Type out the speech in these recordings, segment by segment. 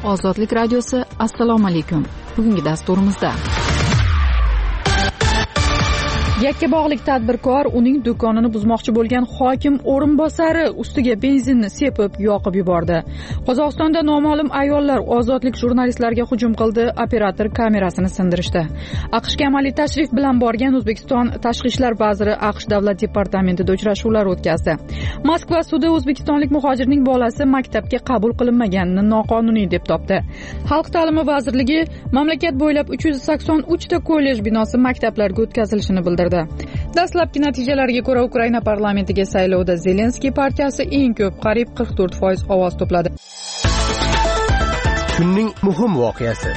Ozodlik radiosi, assalomu alaykum. Bugungi dasturimizda Yakkabog'lik tadbirkor uning do'konini buzmoqchi bo'lgan hokim o'rinbosari ustiga benzinni sepib yoqib yubordi. Qozog'istonda noma'lum ayollar ozodlik jurnalistlarga hujum qildi, operator kamerasini sindirishdi. AQShga amaliy tashrif bilan borgan O'zbekiston tashqi ishlar vaziri AQSh davlat departamentida uchrashuvlar o'tkazdi. Moskva sudi o'zbekistonlik muhojirning bolasi maktabga qabul qilinmaganini noqonuniy deb topdi. Xalq ta'limi vazirligi mamlakat bo'ylab 383 ta kollej binosi maktablarga o'tkazilishini bildirdi. Dastlabki natijalarga ko'ra Ukraina parlamentiga saylovda Zelenskiy partiyasi eng ko'p, qariyb 44% ovoz to'pladi. Kunning muhim voqeasi.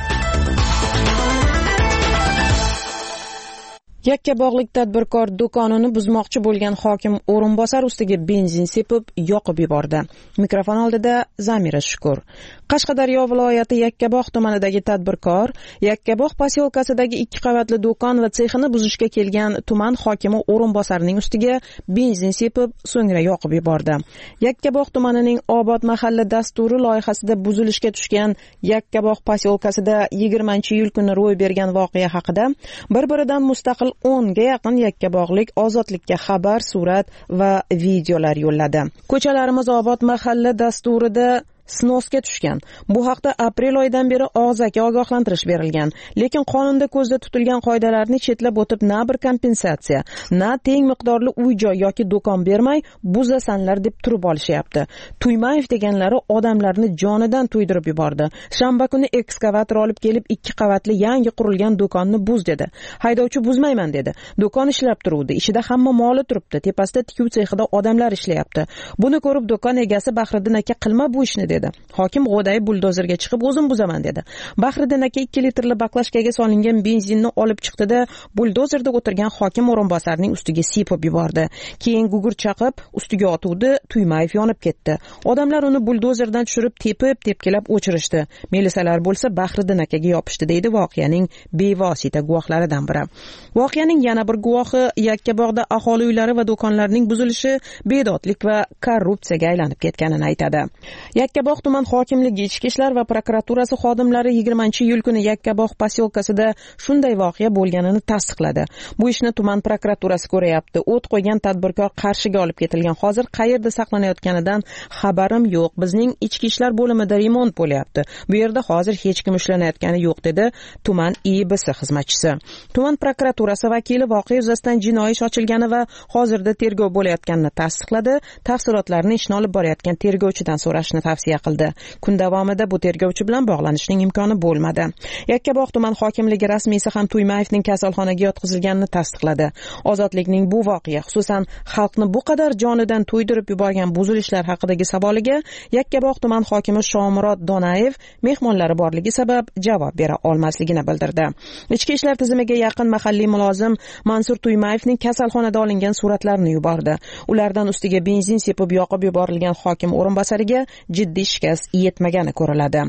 Yakkabog'lik tadbirkor do'konini buzmoqchi bo'lgan hokim o'rinbosar ustiga benzin sepib yoqib yubordi. Mikrofon oldida Zamira Shukur. Qashqadaryo viloyati Yakkabog' tumanidagi tadbirkor Yakkabog' posyolkasidagi 2 qavatli do'kon va sexini buzishga kelgan tuman hokimi o'rinbosarining ustiga benzin sepib, so'ngra yoqib yubordi. Yakkabog' tumanining Obod mahalla dasturi loyihasida buzilishga tushgan Yakkabog' posyolkasida 20-iyul kuni ro'y bergan voqea haqida bir-biridan mustaqil 10 ga yaqin yakkabog'lik ozodlikka xabar, surat va videolar yo'lladi. Ko'chalarimiz Obod mahalla dasturida snosga tushgan. Bu haqda aprel oyidan beri og'zaki ogohlantirish berilgan. Lekin qonunda ko'zda tutilgan qoidalarni chetlab o'tib, na bir kompensatsiya, na teng miqdorli uy-joy yoki do'kon bermay buzasanlar deb turib olishyapti. Tuymayev deganlari odamlarni jonidan to'ydirib yubordi. Shanba kuni ekskavator olib kelib 2 qavatli yangi qurilgan do'konni buz dedi. Haydovchi buzmayman dedi. Do'kon ishlab turuvdi. Ichida hamma moli turibdi. Tepasida tikuv sexida odamlar ishlayapti. Buni ko'rib do'kon egasi Bahriddin aka qilma bu ishni dedi. Hokim g'o'dayib buldozerga chiqib o'zim buzaman dedi. Bahriddin aka 2 litrli baklashkaga solingan benzinni olib chiqdi-da, buldozerda o'tirgan hokim o'rinbosarining ustiga sepib yubordi. Keyin gugurt chaqib, ustiga otuvdi, Tuymayev yonib ketdi. Odamlar uni buldozerdan tushirib tepkilab o'chirishdi. Milisalar bo'lsa Bahriddin akaga yopishdi, deydi voqeaning bevosita guvohlaridan biri. Voqeaning yana bir guvohi Yakkabog'da aholi uylari va do'konlarining buzilishi bedodlik va korrupsiyaga aylanib ketganini aytadi. Yakkabog' tuman hokimligi, ichki ishlar va prokuraturasi xodimlari 20-iyul kuni Yakkabog' posyolkasida shunday voqea bo'lganini tasdiqladi. Bu ishni tuman prokuraturasi ko'rayapti. O't qo'ygan tadbirkor Qarshiga olib ketilgan. Hozir qayerda saqlanayotganidan xabarim yo'q. Bizning ichki ishlar bo'limida remont bo'lyapti. Bu yerda hozir hech kim ishlanayotgani yo'q, dedi tuman IIBS xizmatchisi. Tuman prokuraturasi vakili voqea yuzasidan jinoiy ish ochilgani va hozirda tergov bo'layotganini tasdiqladi. Tafsilotlarni ishni olib borayotgan tergovchidan so'rashni tavsiya qildi. Kun davomida bu tergovchi bilan bog'lanishning imkoni bo'lmadi. Yakkabog' tuman hokimligi rasmiysi ham Tuymayevning kasalxonaga yotqizilganini tasdiqladi. Ozodlikning bu voqea, xususan xalqni bu qadar jonidan to'ydirib yuborgan buzilishlar haqidagi savoliga Yakkabog' tuman hokimi Shomurod Donayev mehmonlari borligi sabab javob bera olmasligini bildirdi. Ichki ishlar tizimiga yaqin mahalliy mulozim Mansur Tuymayevning kasalxonada olingan suratlarini yubordi. Ulardan ustiga benzin sepib yoqib yuborilgan hokim o'rinbosariga jiddiy shikast yetmagani ko'riladi.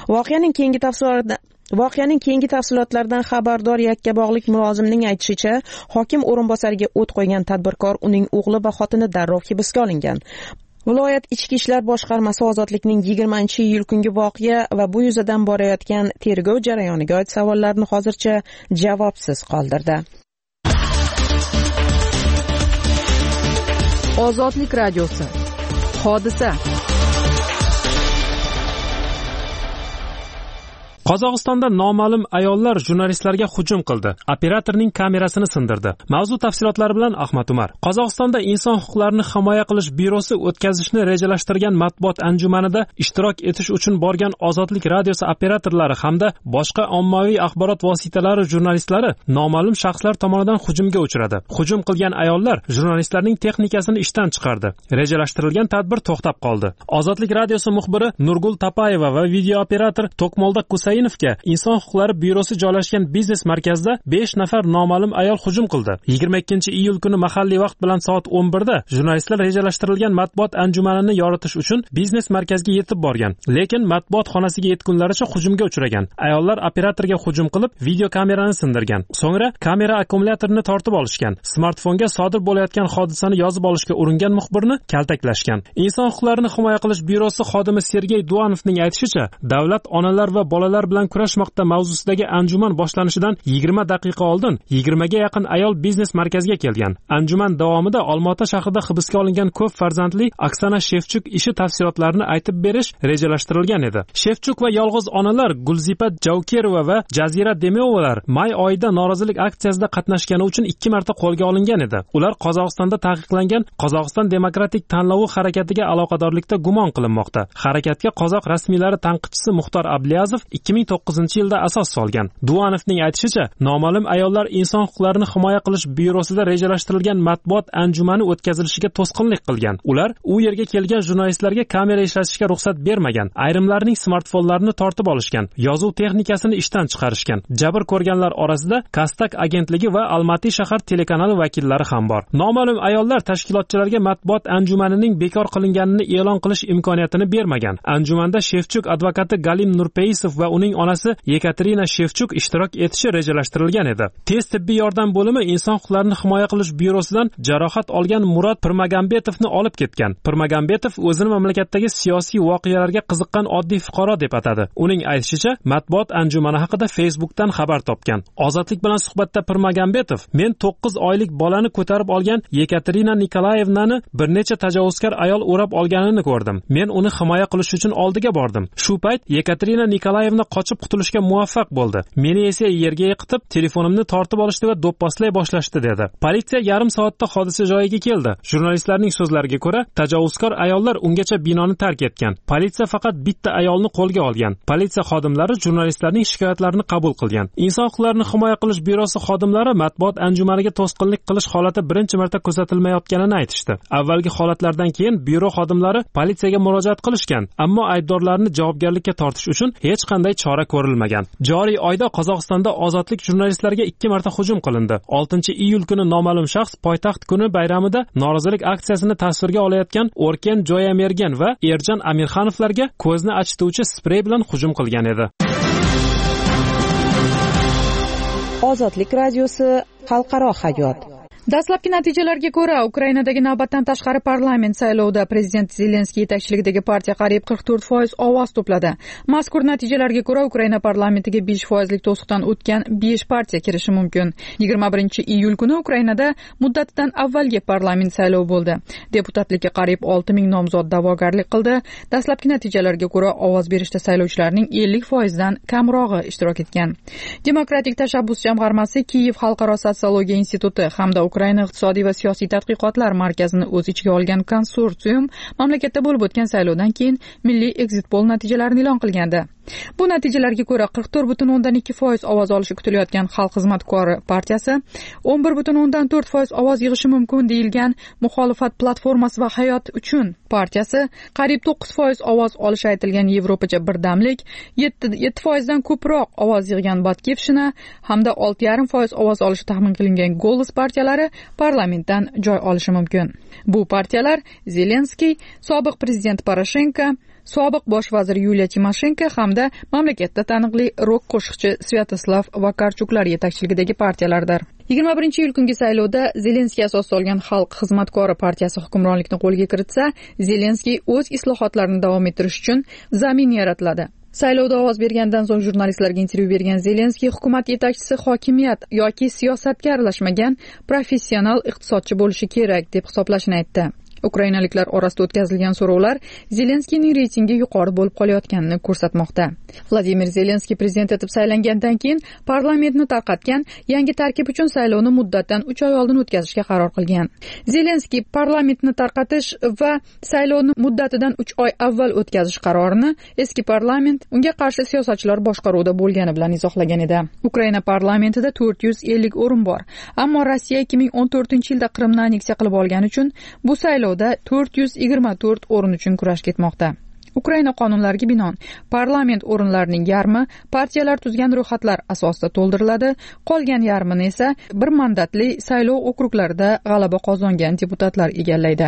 Voqeaning keyingi tafsilotlaridan xabardor Yakkabog'lik mulozimning aytishicha, hokim o'rinbosariga o't qo'ygan tadbirkor, uning o'g'li va xotini darrov hibsga olingan. Viloyat ichki ishlar boshqarmasi Ozodlikning 20-iyul kungi voqea va bu yuzadan borayotgan tergov jarayoniga oid savollarni hozircha javobsiz qoldirdi. Ozodlik radiosi. Hodisa. Qozog'istonda noma'lum ayollar jurnalistlarga hujum qildi. Operatorning kamerasini sindirdi. Mavzu tafsilotlari bilan Ahmad Umar. Qozog'istonda inson huquqlarini himoya qilish byurosi o'tkazishni rejalashtirgan matbuot anjumanida ishtirok etish uchun borgan Ozodlik radiosi operatorlari hamda boshqa ommaviy axborot vositalari jurnalistlari noma'lum shaxslar tomonidan hujumga uchradi. Hujum qilgan ayollar jurnalistlarning texnikasini ishdan chiqardi. Rejalashtirilgan tadbir to'xtab qoldi. Ozodlik radiosi muxbiri Nurgul Tapayeva va video operator Tokmolda Kusay Husaynovga Inson huquqlari byurosi joylashgan biznes markazida 5 nafar noma'lum ayol hujum qildi. 22-iyul kuni mahalliy vaqt bilan soat 11 da jurnalistlar rejalashtirilgan matbuot anjumanini yoritish uchun biznes markazga yetib borgan, lekin matbuot xonasiga yetgunlaricha hujumga uchragan. Ayollar operatorga hujum qilib, video kamerani sindirgan. So'ngra kamera akkumulyatorini tortib olishgan. Smartfonga sodir bo'layotgan hodisani yozib olishga uringan muxbirni kaltaklashgan. Inson huquqlarini himoya qilish byurosi xodimi Sergey Duanovning aytishicha, davlat onalar va bolalar bilan kurashmoqda mavzusidagi anjuman boshlanishidan 20 daqiqa oldin 20 ga yaqin ayol biznes markaziga kelgan. Anjuman davomida Olmaota shahrida hibsga olingan ko'p farzandli Oksana Shevchuk ishi tafsilotlarini aytib berish rejalashtirilgan edi. Shevchuk va yolg'iz onalar Gulzipa Javkerova va Jazira Demeovalar may oyida norozilik aksiyasida qatnashgani uchun 2 marta qo'lga olingan edi. Ular Qozog'istonda taqiqlangan Qozog'iston demokratik tanlovi harakatiga aloqadorlikda gumon qilinmoqda. Harakatga qozoq rasmiylari tanqidchisi Muxtor Abliyazov 2009-yilda asos solgan. Duanovning aytishicha, noma'lum ayollar inson huquqlarini himoya qilish byurosida rejalashtirilgan matbuot anjumani o'tkazilishiga to'sqinlik qilgan. Ular u yerga kelgan jurnalistlarga kamera ishlatishga ruxsat bermagan. Ayrimlarning smartfonlarini tortib olishgan. Yozuv texnikasini ishdan chiqarishgan. Jabr ko'rganlar orasida Kastak agentligi va Almaty shahar telekanali vakillari ham bor. Noma'lum ayollar tashkilotchilarga matbuot anjumanining bekor qilinganini e'lon qilish imkoniyatini bermagan. Anjumanda Shevchuk advokati Galim Nurpeysov va uning onasi Yekaterina Shevchuk ishtirok etishi rejalashtirilgan edi. Tez tibbiy yordam bo'limi inson huquqlarini himoya qilish byurosidan jarohat olgan Murod Pirmagambetovni olib ketgan. Pirmagambetov o'zini mamlakatdagi siyosiy voqealarga qiziqqan oddiy fuqaro deb atadi. Uning aytishicha, matbuot anjumani haqida Facebook'dan xabar topgan. Ozodlik bilan suhbatda Pirmagambetov, men 9 oylik bolani ko'tarib olgan Yekaterina Nikolayevnani bir necha tajovuzkor ayol o'rab olganini ko'rdim. Men uni himoya qilish uchun oldiga bordim. Shu payt Yekaterina Nikolayevna qochib qutulishga muvaffaq bo'ldi. Meni esa yerga yiqitib, telefonimni tortib olishdi va do'pposlay boshlashdi dedi. Politsiya yarim soatda hodisa joyiga keldi. Jurnalistlarning so'zlariga ko'ra, tajovuzkor ayollar ungacha binoni tark etgan. Politsiya faqat bitta ayolni qo'lga olgan. Politsiya xodimlari jurnalistlarning shikoyatlarini qabul qilgan. Inson huquqlarini himoya qilish byurosi xodimlari matbuot anjumaniga to'sqinlik qilish holati birinchi marta kuzatilmayotganini aytishdi. Avvalgi holatlardan keyin byuro xodimlari politsiyaga murojaat qilishgan, ammo aybdorlarni javobgarlikka tortish uchun hech qanday chora ko'rilmagan. Joriy oyda Qozog'istonda ozodlik jurnalistlarga 2 marta hujum qilindi. 6-iyul kuni noma'lum shaxs poytaxt kuni bayramida norozilik aksiyasini tasvirga olayotgan Orken Joyamergan va Erjan Amirxonovlarga ko'zni achituvchi sprey bilan hujum qilgan edi. Ozodlik radiosi xalqaro hayot. Dastlabki natijalarga ko'ra, Ukrainadagi navbatdan tashqari parlament saylovida prezident Zelenskiy yetakchiligidagi partiya qariyb 44% ovoz to'pladi. Mazkur natijalarga ko'ra, Ukraina parlamentiga 5% to'siqdan o'tgan 5 partiya kirishi mumkin. 21-iyul kuni Ukrainada muddatidan avvalgi parlament saylovi bo'ldi. Deputatlikka qariyb 6000 nomzod da'vogarlik qildi. Dastlabki natijalarga ko'ra, ovoz berishda saylovchilarning 50% kamrog'i ishtirok etgan. Demokratik tashabbus jamg'armasi Kiyev xalqaro sotsiologiya instituti hamda Ukraina iqtisodiy va siyosiy tadqiqotlar markazini o'z ichiga olgan konsorsium mamlakatda bo'lib o'tgan saylovdan keyin milliy exit poll natijalarini e'lon qilgandi. Bu natijalarga ko'ra 44.2% ovoz olishi kutilayotgan Xalq xizmatkori partiyasi, 11.4% ovoz yig'ishi mumkin deyilgan Muxolifat platformasi va Hayot uchun partiyasi, qariyb 9% ovoz olishi aytilgan Yevropacha birdamlik, 7% dan ko'proq ovoz yig'gan Batkivshina hamda 6.5% ovoz olishi taxmin qilingan Golos partiyalari parlamentdan joy olishi mumkin. Bu partiyalar Zelenskiy, sobiq prezident Poroshenko, sobiq bosh vazir Yuliya Timoshenko hamda mamlakatda taniqli rok qo'shiqchi Svyatoslav Vakarchuklar yetakchiligidagi partiyalardir. 21-iyul kungi saylovda Zelenskiy asos solgan Xalq xizmatkori partiyasi hukmronlikni qo'lga kiritsa, Zelenskiy o'z islohotlarini davom ettirish uchun zamin yaratiladi. Saylovda ovoz bergandan so'ng jurnalistlarga intervyu bergan Zelenskiy hukumat yetakchisi hokimiyat yoki siyosatga aralashmagan professional iqtisodchi bo'lishi kerak deb hisoblashini aytdi. Ukrainaliklar orasida o'tkazilgan so'rovlar Zelenskiyning reytingi yuqori bo'lib qolayotganini ko'rsatmoqda. Vladimir Zelenskiy prezident etib saylangandan keyin parlamentni tarqatgan, yangi tarkib uchun saylovni muddatdan 3 oy oldin o'tkazishga qaror qilgan. Zelenskiy parlamentni tarqatish va saylovni muddatidan 3 oy avval o'tkazish qarorini eski parlament unga qarshi siyosatchilar boshqaruvida bo'lgani bilan izohlagan edi. Ukraina parlamentida 450 o'rin bor, ammo Rossiya 2014-yilda Qrimni anneksiya qilib olgani uchun bu saylov 424 o'rin uchun kurash ketmoqda. Ukraina qonunlariga binoan parlament o'rinlarining yarmi partiyalar tuzgan ro'yxatlar asosida to'ldiriladi, qolgan yarmini esa bir mandatli saylov okruglarida g'alaba qozongan deputatlar egallaydi.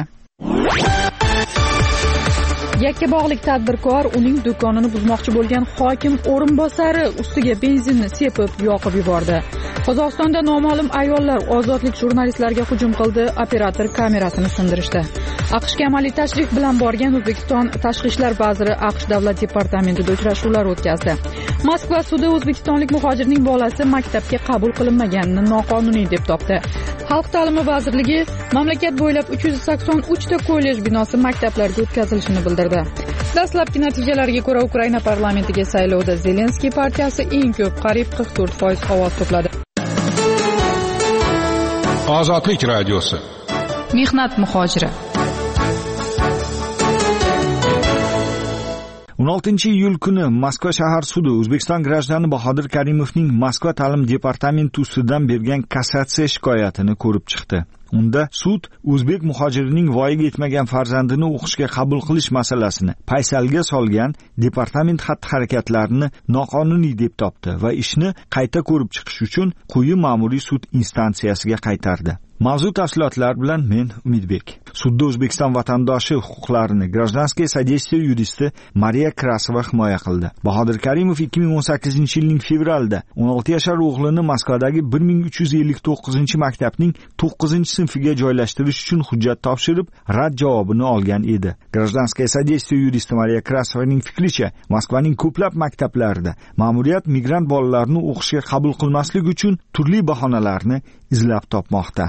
Yakkabog'lik tadbirkor uning do'konini buzmoqchi bo'lgan hokim o'rinbosari ustiga benzinni sepib yoqib yubordi. Qozog'istonda noma'lum ayollar ozodlik jurnalistlarga hujum qildi, operator kamerasini sindirishdi. AQShga amaliy tashrif bilan borgan O'zbekiston Tashqi ishlar vaziri AQSh davlat departamentida uchrashuvlar o'tkazdi. Moskva sudi o'zbekistonlik muhojirning bolasi maktabga qabul qilinmaganini noqonuniy deb topdi. Xalq ta'limi vazirligi mamlakat bo'ylab 383 ta kollej binosi maktablarga o'tkazilishini bildirdi. Dastlabki natijalarga ko'ra Ukraina parlamentiga saylovda Zelenskiy partiyasi eng ko'p, qariyb 44% ovoz to'pladi. Ozodlik radiosi. Mehnat muhojiri. 16-iyul kuni Moskva shahar sudi O'zbekiston grajdani Bahodir Karimovning Moskva ta'lim departamenti ustidan bergan kassatsiya shikoyatini ko'rib chiqdi. Unda sud o'zbek muhojirining voyaga yetmagan farzandini o'qishga qabul qilish masalasini paysalga solgan departament xatti-harakatlarini noqonuniy deb topdi va ishni qayta ko'rib chiqish uchun quyi ma'muriy sud instansiyasiga qaytardi. Mavzu tafsilotlar bilan men Umidbek. Sudda O'zbekiston vatandoshi huquqlarini Гражданское содействие yuristi Mariya Krasova himoya qildi. Bahodir Karimov 2018-yilning fevralida 16 yashar o'g'lini Moskvadagi 1359-maktabning 9-sinfiga joylashtirish uchun hujjat topshirib, rad javobini olgan edi. Гражданское содействие yuristi Mariya Krasovaning fikricha, Moskvaning ko'plab maktablarida ma'muriyat migrant bolalarni o'qishga qabul qilmaslik uchun turli bahonalarni izlab topmoqda.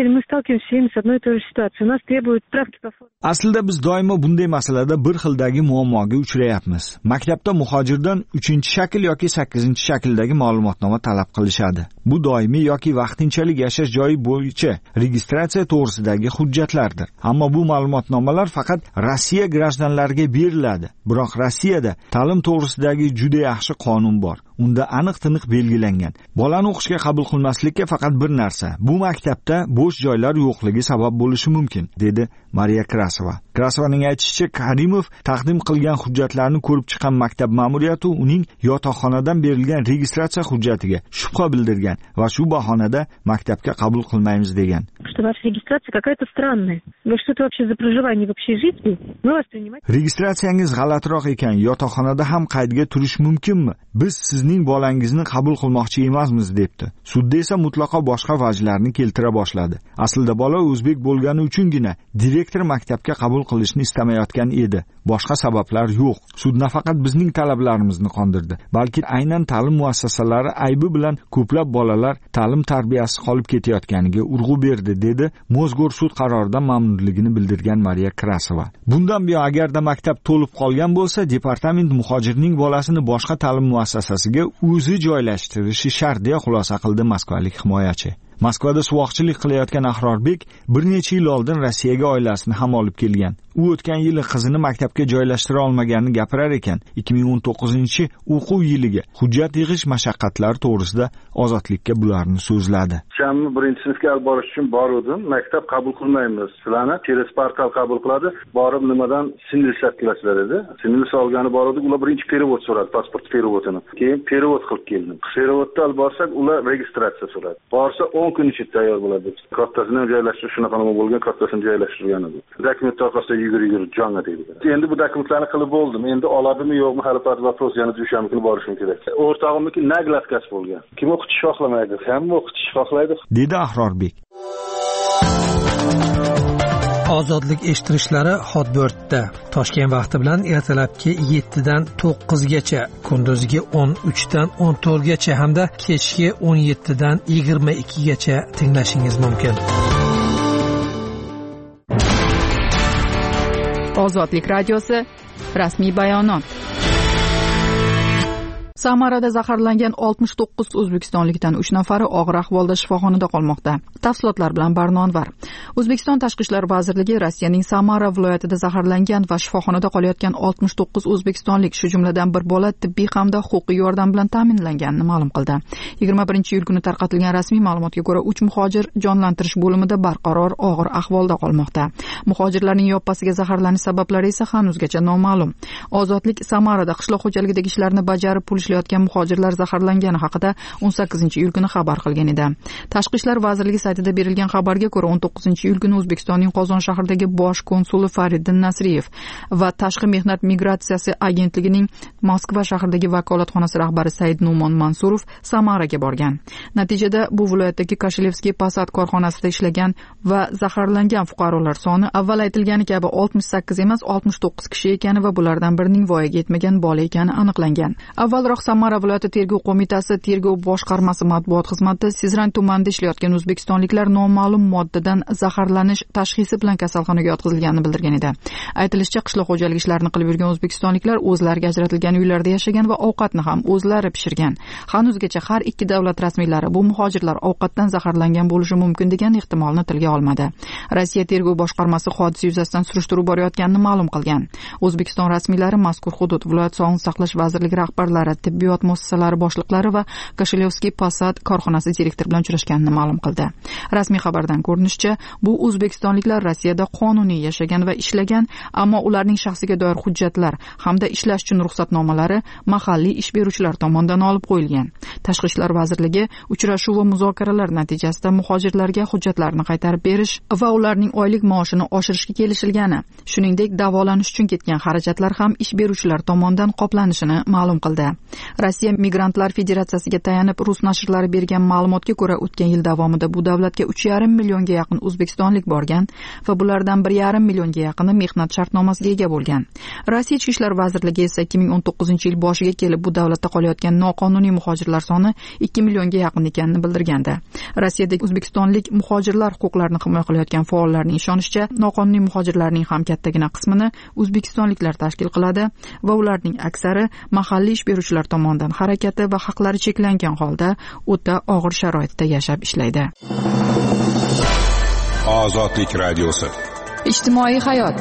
Aslida biz doimo bunday masalada bir xildagi muammoga uchrayapmiz. Maktabda muhojirdan 3-shakl yoki 8-shakldagi ma'lumotnoma talab qilishadi. Bu doimiy yoki vaqtinchalik yashash joyi bo'yicha registratsiya to'g'risidagi hujjatlardir. Ammo bu ma'lumotnomalar faqat Rossiya grajdanlariga beriladi. Biroq Rossiyada ta'lim to'g'risidagi juda yaxshi qonun bor. Unda aniq-tiniq belgilangan. Bolani o'qishga qabul qilmaslikka faqat bir narsa. Bu maktabda bo'sh joylar yo'qligi sabab bo'lishi mumkin, dedi Mariya Krasova. Krasovaning aytishicha, Karimov taqdim qilgan hujjatlarni ko'rib chiqqan maktab ma'muriyati uning yotoqxonadan berilgan registratsiya hujjatiga shubha bildirgan va shu bahonada maktabga qabul qilmaymiz degan. Registratsiyangiz g'alatiroq ekan, yotoqxonada ham qaydga turish mumkinmi? Biz sizning bolangizni qabul qilmoqchi emasmiz, debdi. Sudda esa mutlaqo boshqa vajlarni keltira boshladi. Aslida bola o'zbek bo'lgani uchungina direktor maktabga qabul qilishni istamayotgan edi. Boshqa sabablar yo'q. Sud nafaqat bizning talablarimizni qondirdi, balki aynan ta'lim muassasalari aybi bilan ko'plab bolalar ta'lim tarbiyasi qolib ketayotganiga urg'u berdi, dedi Mozgor sud qaroridan mamnunligini bildirgan Mariya Krasova. Bundan buyon agarda maktab to'lib qolgan bo'lsa, departament muhojirning bolasini boshqa ta'lim muassasasiga o'zi joylashtirishi shart, deya xulosa qildi moskvalik himoyachi. Moskvada suvoqchilik qilayotgan Ahrorbek bir necha yil oldin Rossiyaga oilasini ham olib kelgan. U o'tgan yili qizini maktabga joylashtira olmaganini gapirar ekan. 2019-o'quv yiliga hujjat yig'ish mashaqqatlari to'g'risida ozodlikka bularni so'zladi. Shamni 1-sinfga olib borish uchun bordim. Maktab qabul qilmaymiz. Sizlarni через portal qabul qiladi. Borib nimadan sinilsat qilasizlar edi. Sinilsa olgani bordik. Ular birinchi перевод so'radi, pasport переводini. Keyin перевод qilib keldim. Переводni olib borsak, ular registratsiya so'radi. Borsa 10 kun ichida tayyor bo'ladi. Kattasini joylashtirish shunaqa nima bo'lgan, kattasini joylashtirgan edi. Dokument orqasida yugurib jonga deydi. Endi bu dokumentlarni qilib bo'ldim. Endi oladimi yo'qmi hali bir вопрос yana dushanba kuni borishim kerak. O'rtog'imniki naglatkasi bo'lgan. Kim o'qitish xohlamaydi? Hamma o'qitish xohlaydi, dedi Ahrorbek. Ozodlik eshittirishlari Hotbirtda Toshkent vaqti bilan ertalabki 7 dan 9 gacha, kunduziga 13 dan 14 gacha hamda kechki 17 dan 22 gacha tinglashingiz mumkin. Ozodlik radiosi rasmiy bayonot. Samarada zaharlangan 69 o'zbekistonlikdan 3 nafari og'ir ahvolda shifoxonada qolmoqda. Tafsilotlar bilan Barno Anvar. O'zbekiston Tashqi ishlar vazirligi Rossiyaning Samara viloyatida zaharlangan va shifoxonada qolayotgan 69 o'zbekistonlik, shu jumladan bir bola tibbiy hamda huquqiy yordam bilan ta'minlanganini ma'lum qildi. 21-iyul kuni tarqatilgan rasmiy ma'lumotga ko'ra 3 muhojir jonlantirish bo'limida barqaror og'ir ahvolda qolmoqda. Muhojirlarning yoppasiga zaharlanish sabablari esa hanuzgacha noma'lum. Ozodlik Samarada qishloq xo'jaligidagi ishlarni bajarib pul ishlayotgan muhojirlar zaharlangani haqida 18-iyul kuni xabar qilgan edi. Tashqi ishlar vazirligi saytida berilgan xabarga ko'ra 19-iyul kuni O'zbekistonning Qozon shahridagi bosh konsuli Fariddin Nasriyev va Tashqi mehnat migratsiyasi agentligining Moskva shahridagi vakolatxonasi rahbari Said Numon Mansurov Samaraga borgan. Natijada bu viloyatdagi Kashilevskiy Posad korxonasida ishlagan va zaharlangan fuqarolar soni avval aytilgani kabi 68 emas 69 kishi ekani va bulardan birining voyaga yetmagan bola ekani aniqlangan. Avvalroq Samara viloyati tergov qo'mitasi tergov boshqarmasi matbuot xizmati Sizran tumanida ishlayotgan o'zbekistonliklar noma'lum moddadan zaharlanish tashxisi bilan kasalxonaga yotqizilganini bildirgan edi. Aytilishicha, qishloq xo'jaligi ishlarini qilib yurgan o'zbekistonliklar o'zlariga ajratilgan uylarda yashagan va ovqatni ham o'zlari pishirgan. Hanuzgacha har ikki davlat rasmiylari bu muhojirlar ovqatdan zaharlangan bo'lishi mumkin degan ehtimolni tilga olmadi. Rossiya tergov boshqarmasi hodisa yuzasidan surishtiruv borayotganini ma'lum qilgan. O'zbekiston rasmiylari mazkur hudud viloyat sog'liqni saqlash vazirligi rahbarlari, tibbiyot muassasalari boshliqlari va Kashilevskiy Posad korxonasi direktori bilan uchrashganini ma'lum qildi. Rasmiy xabardan ko'rinishicha, bu o'zbekistonliklar Rossiyada qonuniy yashagan va ishlagan, ammo ularning shaxsiga doir hujjatlar hamda ishlash uchun ruxsatnomalari mahalliy ish beruvchilar tomonidan olib qo'yilgan. Tashqi ishlar vazirligi uchrashuv va muzokaralar natijasida muhojirlarga hujjatlarni qaytarib berish va ularning oylik maoshini oshirishga kelishilgani, shuningdek davolanish uchun ketgan xarajatlar ham ish beruvchilar tomonidan qoplanishini ma'lum qildi. Rossiya Migrantlar Federatsiyasiga tayanib rus nashrlari bergan ma'lumotga ko'ra, o'tgan yil davomida bu davlatga 3,5 millionga yaqin o'zbekistonlik borgan va bulardan 1,5 millionga yaqini mehnat shartnomasiga ega bo'lgan. Rossiya Ichki ishlar vazirligi esa 2019-yil boshiga kelib bu davlatda qolayotgan noqonuniy muhojirlar soni 2 millionga yaqin ekanini bildirgandi. Rossiyadagi o'zbekistonlik muhojirlar huquqlarini himoya qilayotgan faollarning ishonishicha, noqonuniy muhojirlarning ham kattagina qismini o'zbekistonliklar tashkil qiladi va ularning aksari mahalliy ish beruvchilar tomonidan harakati va haqlari cheklangan holda o'ta og'ir sharoitda yashab ishlaydi. Ozodlik radiosi. Ijtimoiy hayot.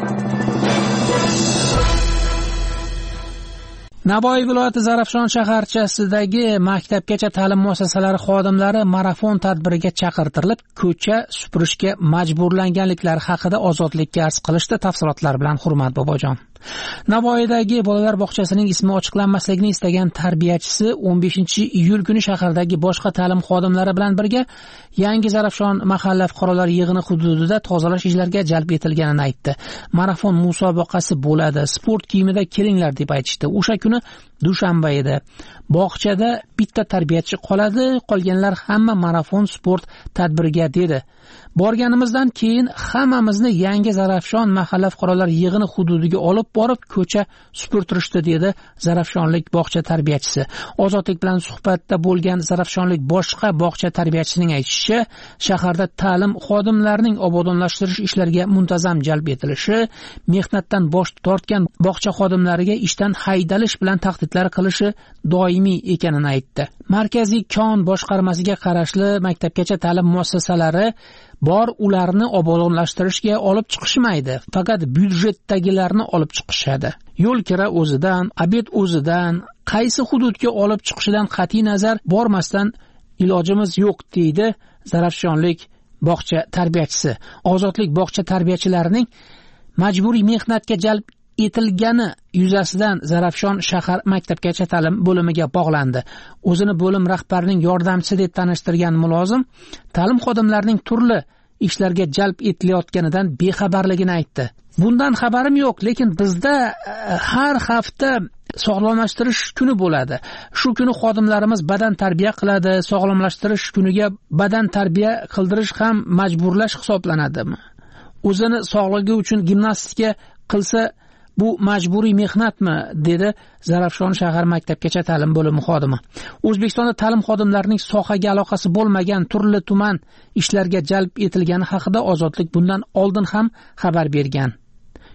Navoiy viloyati Zarafshon shaharchasidagi maktabgacha ta'lim muassasalari xodimlari marafon tadbiriga chaqirtirilib, ko'cha supurishga majburlanganliklari haqida Ozodlikka arz qilishdi. Tafsilotlar bilan Hurmat Bobojon. Navoiydagi bolalar bog'chasining ismi ochiqlanmasligini istagan tarbiyachisi 15-iyul kuni shahardagi boshqa ta'lim xodimlari bilan birga Yangi Zarafshon mahalla fuqarolar yig'ini hududida tozalash ishlariga jalb etilganini aytdi. Marafon musobaqasi bo'ladi, sport kiyimida kelinglar deb aytishdi. O'sha kuni dushanba edi. Bog'chada bitta tarbiyachi qoladi, qolganlar hamma marafon sport tadbiriga dedi. Borganimizdan keyin hammamizni Yangi Zarafshon mahalla fuqarolar yig'ini hududiga olib borib ko'cha supurtirishdi dedi Zarafshonlik bog'cha tarbiyachisi. Ozodlik bilan suhbatda bo'lgan Zarafshonlik boshqa bog'cha tarbiyachisining aytishicha, shaharda ta'lim xodimlarining obodonlashtirish ishlariga muntazam jalb etilishi, mehnatdan bosh tortgan bog'cha xodimlariga ishdan haydalish bilan tahdidlar qilishi doimiy ekanini aytdi. Markaziy kon boshqarmasiga qarashli maktabgacha ta'lim muassasalari bor, ularni obodonlashtirishga olib chiqishmaydi. Faqat byudjetdagilarni olib chiqishadi. Yo'l kira o'zidan, obed o'zidan, qaysi hududga olib chiqishidan qat'iy nazar bormasdan ilojimiz yo'q deydi Zarafshonlik bog'cha tarbiyachisi. Ozodlik bog'cha tarbiyachilarining majburiy mehnatga jalb etilgani yuzasidan Zarafshon shahar maktabgacha ta'lim bo'limiga bog'landi. O'zini bo'lim rahbarining yordamchisi deb tanishtirgan mulozim ta'lim xodimlarining turli ishlarga jalb etilayotganidan bexabarligini aytdi. Bundan xabarim yo'q, lekin bizda har hafta sog'lomlashtirish kuni bo'ladi. Shu kuni xodimlarimiz badan tarbiya qiladi. Sog'lomlashtirish kuniga badan tarbiya qildirish ham majburlash hisoblanadimi? O'zini sog'ligi uchun gimnastika qilsa bu majburiy mehnatmi, dedi Zarafshon shahar maktabgacha ta'lim bo'limi xodimi. O'zbekistonda ta'lim xodimlarining sohaga aloqasi bo'lmagan turli tuman ishlarga jalb etilgani haqida Ozodlik bundan oldin ham xabar bergan.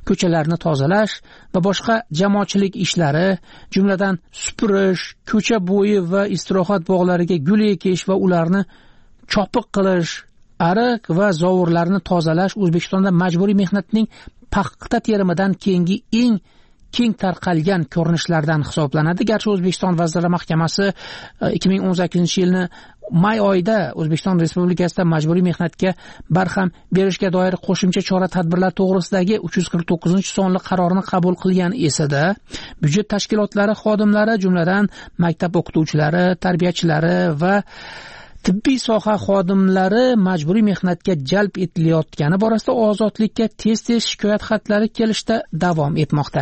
ko'chalarni tozalash va boshqa jamoatchilik ishlari, jumladan supurish, ko'cha bo'yi va istirohat bog'lariga gul ekish va ularni chopiq qilish, ariq va zovurlarni tozalash O'zbekistonda majburiy mehnatning paxta terimidan keyingi eng keng tarqalgan ko'rinishlardan hisoblanadi. Garchi O'zbekiston Vazirlar Mahkamasi 2018-yilni may oyida O'zbekiston Respublikasida majburiy mehnatga barham berishga doir qo'shimcha chora-tadbirlar to'g'risidagi 349-sonli qarorini qabul qilgan esa-da, byudjet tashkilotlari xodimlari, jumladan maktab o'qituvchilari, tarbiyachilari va tibbiy soha xodimlari majburiy mehnatga jalb etilayotgani borasida ozodlikka tez-tez shikoyat xatlari kelishda davom etmoqda.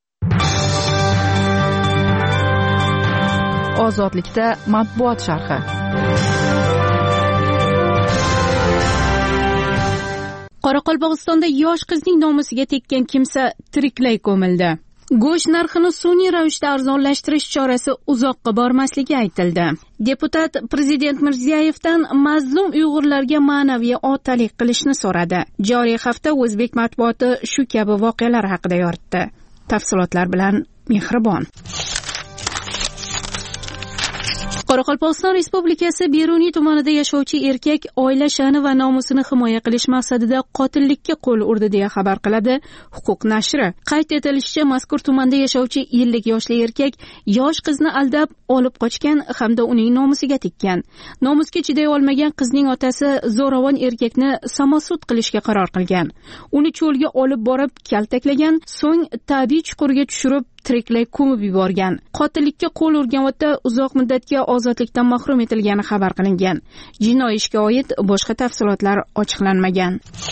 Ozodlikda matbuot sharhi. Qoraqalpog'istonda yosh qizning nomusiga tekkan kimsa tiriklay ko'mildi. Go'sht narxini sun'iy ravishda arzonlashtirish chorasi uzoqqa bormasligi aytildi. Deputat Prezident Mirziyoyevdan mazlum Uyg'urlarga ma'naviy otalik qilishni so'radi. Joriy hafta o'zbek matbuoti shu kabi voqealar haqida yoritdi. Tafsilotlar bilan Mehribon. Qoraqalpog'iston Respublikasi Beruniy tumanida yashovchi erkak oila sha'ni va nomusini himoya qilish maqsadida qotillikka qo'l urdi deya xabar qiladi Huquq nashri. Qayd etilishicha, mazkur tumanda yashovchi 50 yoshli erkak yosh qizni aldab olib qochgan hamda uning nomusiga tekkan. Nomusga chiday olmagan qizning otasi zo'ravon erkakni samosud qilishga qaror qilgan. Uni cho'lga olib borib kaltaklagan, so'ng tabiiy chuqurga tushirib tiriklay ko'mib yuborgan. Qotillikka qo'l urgan vaqtda uzoq muddatga ozodlikdan mahrum etilgani xabar qilingan. Jinoiy ishga oid boshqa tafsilotlar ochiqlanmagan.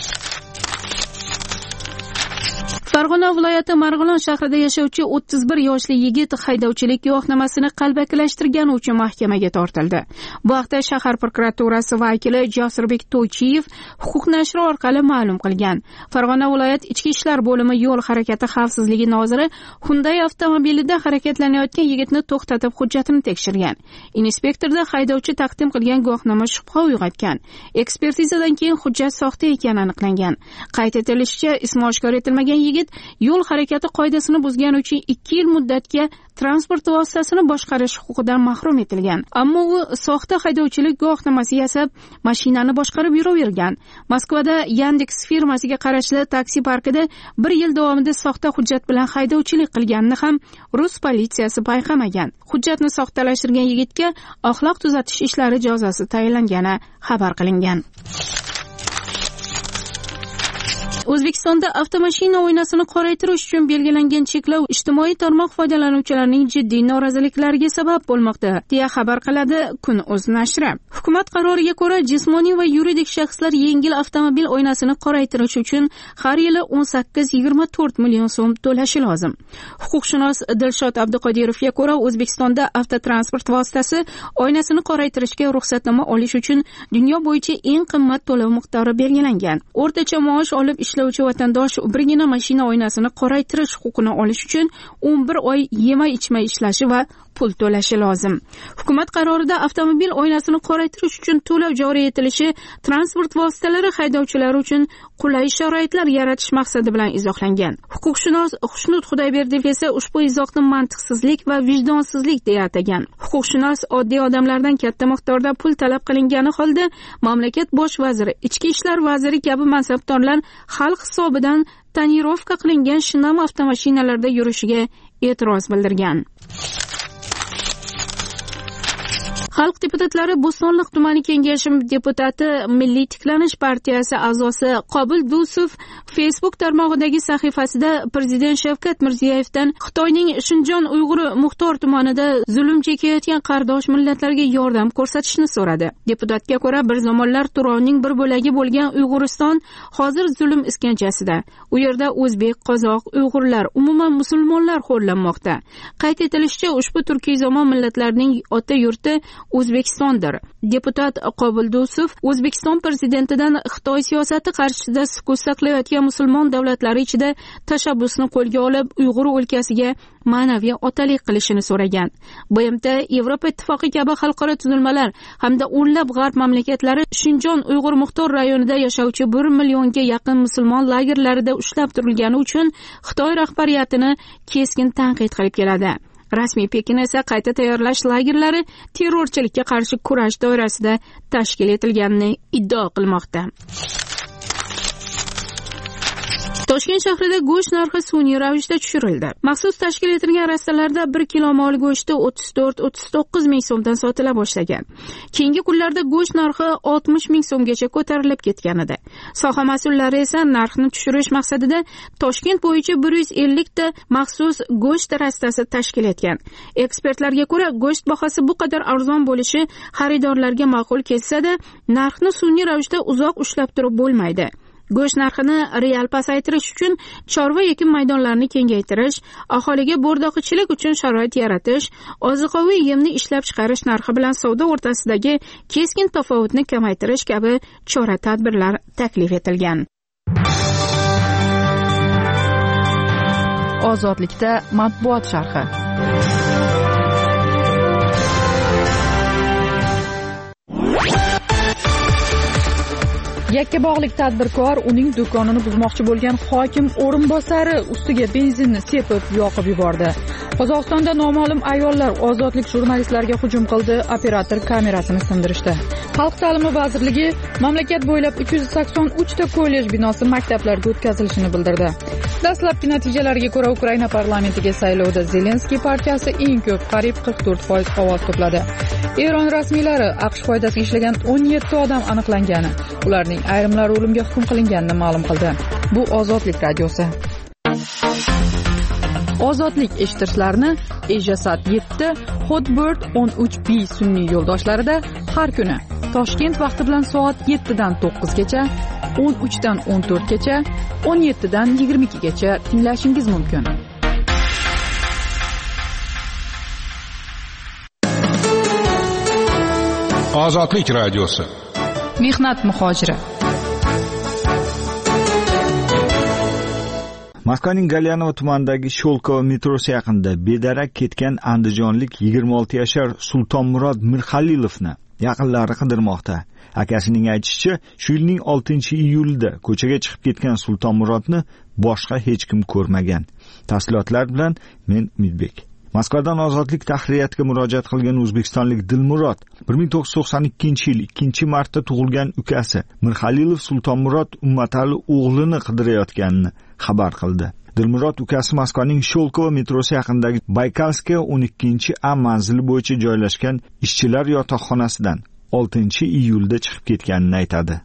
Farg'ona viloyati Marg'ilon shahrida yashovchi 31 yoshli yigit haydovchilik guvohnomasini qalbakilashtirgani uchun mahkamaga tortildi. Bu haqda shahar prokuraturasi vakili Josirbek To'ychiyev Huquq nashri orqali ma'lum qilgan. Farg'ona viloyat Ichki ishlar bo'limi yo'l harakati xavfsizligi noziri Hyundai avtomobilida harakatlanayotgan yigitni to'xtatib hujjatini tekshirgan. Inspektorda haydovchi taqdim qilgan guvohnoma shubha uyg'otgan. Ekspertizadan keyin hujjat soxta ekani aniqlangan. Qayd etilishicha, ismi oshkor etilmagan yigit yo'l harakati qoidasini buzgani uchun 2 yil muddatga transport vositasini boshqarish huquqidan mahrum etilgan. Ammo u soxta haydovchilik guvohnomasi yasab, mashinani boshqarib yuravergan. Moskvada Yandex firmasiga qarashli taksi parkida 1 yil davomida soxta hujjat bilan haydovchilik qilganini ham rus politsiyasi payqamagan. Hujjatni soxtalashtirgan yigitga axloq tuzatish ishlari jazosi tayinlangani xabar qilingan. O'zbekistonda avtomashina oynasini qoraytirish uchun belgilangan cheklov ijtimoiy tarmoq foydalanuvchilarining jiddiy noroziliklariga sabab bo'lmoqda, deya xabar qiladi Kun.uz nashri. Hukumat qaroriga ko'ra, jismoniy va yuridik shaxslar yengil avtomobil oynasini qoraytirish uchun har yili 18-24 million so'm to'lashi lozim. Huquqshunos Dilshod Abduqodirovga ko'ra, O'zbekistonda avtotransport vositasi oynasini qoraytirishga ruxsatnoma olish uchun dunyo bo'yicha eng qimmat to'lov miqdori belgilangan. O'rtacha maosh olib ishlovchi vatandosh birgina mashina oynasini qoraytirish huquqini olish uchun 11 oy yemay-ichmay ishlashi va pul to'lashi lozim. Hukumat qarorida avtomobil oynasini qoraytirish uchun to'lov joriy etilishi transport vositalari haydovchilari uchun qulay sharoitlar yaratish maqsadi bilan izohlangan. Huquqshunos Xushnud Xudoyberdiyev esa ushbu izohni mantiqsizlik va vijdonsizlik deya atagan. Huquqshunos oddiy odamlardan katta miqdorda pul talab qilingani holda mamlakat bosh vaziri, ichki ishlar vaziri kabi mansabdorlar xalq hisobidan tonirovka qilingan shinam avtomashinalarda yurishiga e'tiroz bildirgan. Xalq deputatlari Bo'stonliq tumani kengashi deputati Milliy tiklanish partiyasi a'zosi Qobil Dusov Facebook tarmog'idagi sahifasida Prezident Shavkat Mirziyoyevdan Xitoyning Shinjon Uyg'uri Muxtor tumanida zulm chekayotgan qardosh millatlarga yordam ko'rsatishni so'radi. Deputatga ko'ra, bir zamonlar Turonning bir bo'lagi bo'lgan Uyg'uriston hozir zulm iskanchasida. U yerda o'zbek, qozoq, uyg'urlar, umuman musulmonlar xo'rlanmoqda. Qayd etilishicha, ushbu turkiy zamon millatlarning ota yurti O'zbekistondir. Deputat Qobil Do'stov O'zbekiston prezidentidan Xitoy siyosati qarshisida sukut saqlayotgan musulmon davlatlari ichida tashabbusni qo'lga olib, Uyg'ur o'lkasiga ma'naviy otalik qilishini so'ragan. BMT, Yevropa ittifoqi kabi xalqaro tuzilmalar hamda o'nlab g'arb mamlakatlari Shinjon Uyg'ur muxtor rayonida yashovchi 1 millionga yaqin musulmon lagerlarida ushlab turilgani uchun Xitoy rahbariyatini keskin tanqid qilib keladi. Rasmiy Pekin esa qayta tayyorlash lagerlari terrorchilikka qarshi kurash doirasida tashkil etilganini iddao qilmoqda. Toshkent shahrida go'sht narxi sun'iy ravishda tushirildi. Maxsus tashkil etilgan rastalarda 1 kilo mol go'shti 34-39 ming so'mdan sotila boshlagan. Keyingi kunlarda go'sht narxi 60 ming so'mgacha ko'tarilib ketgan edi. Soha mas'ullari esa narxni tushirish maqsadida Toshkent bo'yicha 150 ta maxsus go'sht rastasi tashkil etgan. Ekspertlarga ko'ra, go'sht bahosi bu qadar arzon bo'lishi xaridorlarga ma'qul kelsa-da, narxni sun'iy ravishda uzoq ushlab turib bo'lmaydi. Go'sht narxini real pasaytirish uchun chorva ekin maydonlarini kengaytirish, aholiga bo'rdoqichilik uchun sharoit yaratish, oziqoviy yemni ishlab chiqarish narxi bilan savdo o'rtasidagi keskin tafovutni kamaytirish kabi chora-tadbirlar taklif etilgan. Ozodlikda matbuot sharhi. Yakkabog'lik tadbirkor uning do'konini buzmoqchi bo'lgan hokim o'rinbosari ustiga benzinni sepib yoqib yubordi. Qozog'istonda noma'lum ayollar ozodlik jurnalistlarga hujum qildi, operator kamerasini sindirishdi. Xalq ta'limi vazirligi mamlakat bo'ylab 383 ta kollej binosi maktablarga o'tkazilishini bildirdi. Dastlabki natijalarga ko'ra, Ukraina parlamentiga saylovda Zelenskiy partiyasi eng ko'p, qariyb 44% ovoz to'pladi. Eron rasmiylari AQSh foydasiga ishlagan 17 odam aniqlangani, ularning ayrimlari o'limga hukm qilinganini ma'lum qildi. Bu Ozodlik radiosi. Ozodlik eshittirishlarni Ejasat 7, Hotbird 13B sun'iy yo'ldoshlarida har kuni Toshkent vaqti bilan soat 7 dan 9 gacha, 13 dan 14 gacha, 17 dan 22 gacha tinglashingiz mumkin. Ozodlik radiosi. Mehnat muhojiri. Moskvaning Galyanova tumanidagi Sholkovo metrosi yaqinida bedarak ketgan andijonlik 26 yashar Sultonmurod Mirxalilovni yaqinlari qidirmoqda. Akasining aytishicha, shu yilning 6-iyulida ko'chaga chiqib ketgan Sultonmurodni boshqa hech kim ko'rmagan. Tafsilotlar bilan men Umidbek. Moskvadan Ozodlik tahriyatiga murojaat qilgan o'zbekistonlik Dilmurod 1992-yil 2-martda tug'ilgan ukasi Mirxalilov Sultonmurod Ummatali o'g'lini qidirayotganini xabar qildi. Dilmurod ukasi Moskvaning Sholkovo metrosi yaqinidagi Baykalskaya 12-A manzili bo'yicha joylashgan ishchilar yotoqxonasidan 6-iyulda chiqib ketganini aytadi.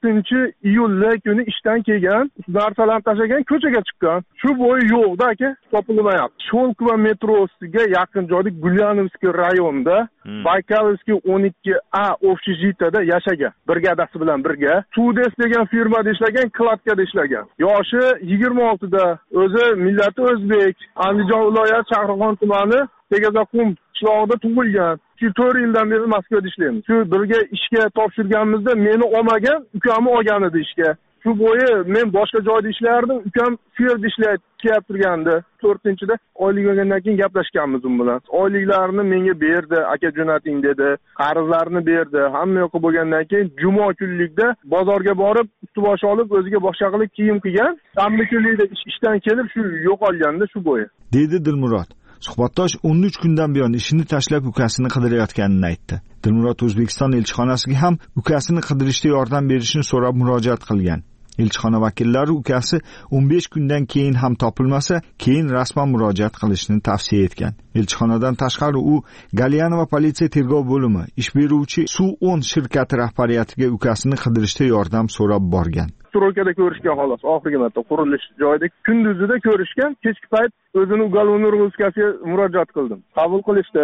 6-iyulda kuni ishdan kelgan, narsalarni tashlagan, ko'chaga chiqqan. Shu bo'yi yo'qda aka, topilmayapti. Sholkovo metrosiga yaqin joyda Gulyanovskiy rayonida Baykalskiy 12A общежитияda yashagan. Brigadasi bilan birga Tudes degan firmada ishlagan, kladkada ishlagan. Yoshi 26da, o'zi millati o'zbek, Andijon viloyati Shahrixon tumani Tegazaqum qishlog'ida tug'ilgan. 4 yildan beri Moskvada ishlaymiz. Shu birga ishga topshirganimizda meni olmagan, ukamni olgan edi ishga. Shu bo'yi men boshqa joyda ishlardim, ukam shu yerda ishlayotib turgandi. 4-da oylik olgandan keyin gaplashganmiz u bilan. Oyliklarini menga berdi, aka jo'nating dedi, qarzlarini berdi. Hamma yo'q bo'lgandan keyin juma kunlikda bozorga borib, usti-bosh olib, o'ziga boshqa qilib kiyim qilgan. Shanba kunlikda ishdan kelib shu yo'qolganda shu bo'yi. Dedi Dilmurod. Suhbatdosh 13 kundan buyon ishini tashlab ukasini qidirayotganini aytdi. Dilmurod O'zbekiston elchixonasiga ham ukasini qidirishda yordam berishni so'rab murojaat qilgan. Elchixona vakillari ukasi 15 kundan keyin ham topilmasa, keyin rasman murojaat qilishni tavsiya etgan. Elchixonadan tashqari u Galyanova politsiya tergov bo'limi, ish beruvchi Suv10 shirkati rahbariyatiga ukasini qidirishda yordam so'rab borgan. Strokada ko'rishgan xolos, oxirgi marta qurilish joyida kunduzida ko'rishgan, kechki payt o'zini uголовный розыскasiga murojaat qildim. Qabul qilishdi.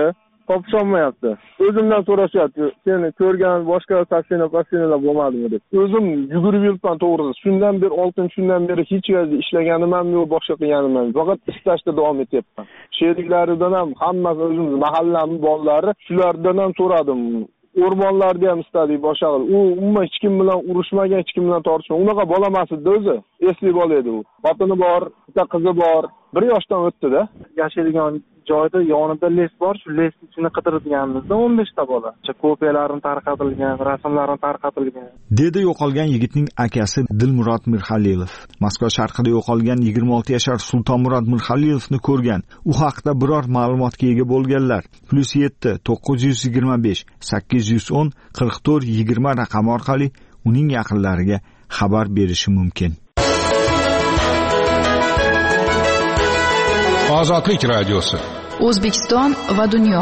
topisholmayapti. O'zimdan so'rashyapti, seni ko'rgan boshqa taksinalar bo'lmadimi deb. O'zim yugurib yuribman to'g'risi. Shundan beri 6 beri hech qayerda ishlaganim ham yo'q, boshqa qilganim ham. Faqat ishlashda davom etyapman. Sheriklaridan ham hammasi o'zimiz mahallamiz bolalari, shulardan ham so'radim. O'rmonlarda ham istadik boshqa. U umuman hech kim bilan urushmagan, hech kim bilan tortishmagan. Unaqa bola emas edi o'zi. Esli bola edi u. Xotini bor, bitta qizi bor. 1 yoshdan o'tdi-da. Yashaydigan joyda yonida les bor, shu lesni ichini qidirganimizda 15 ta bola. Kopiyalarni tarqatilgan, rasmlarni tarqatilgan. Dedi yo'qolgan yigitning akasi Dilmurod Mirxalilov. Moskva sharqida yo'qolgan 26 yashar Sultonmurod Mirxalilovni ko'rgan, u haqida biror ma'lumotga ega bo'lganlar +7 925 810 44 20 raqami orqali uning yaqinlariga xabar berishi mumkin. Ozodlik radiosi. O'zbekiston va dunyo.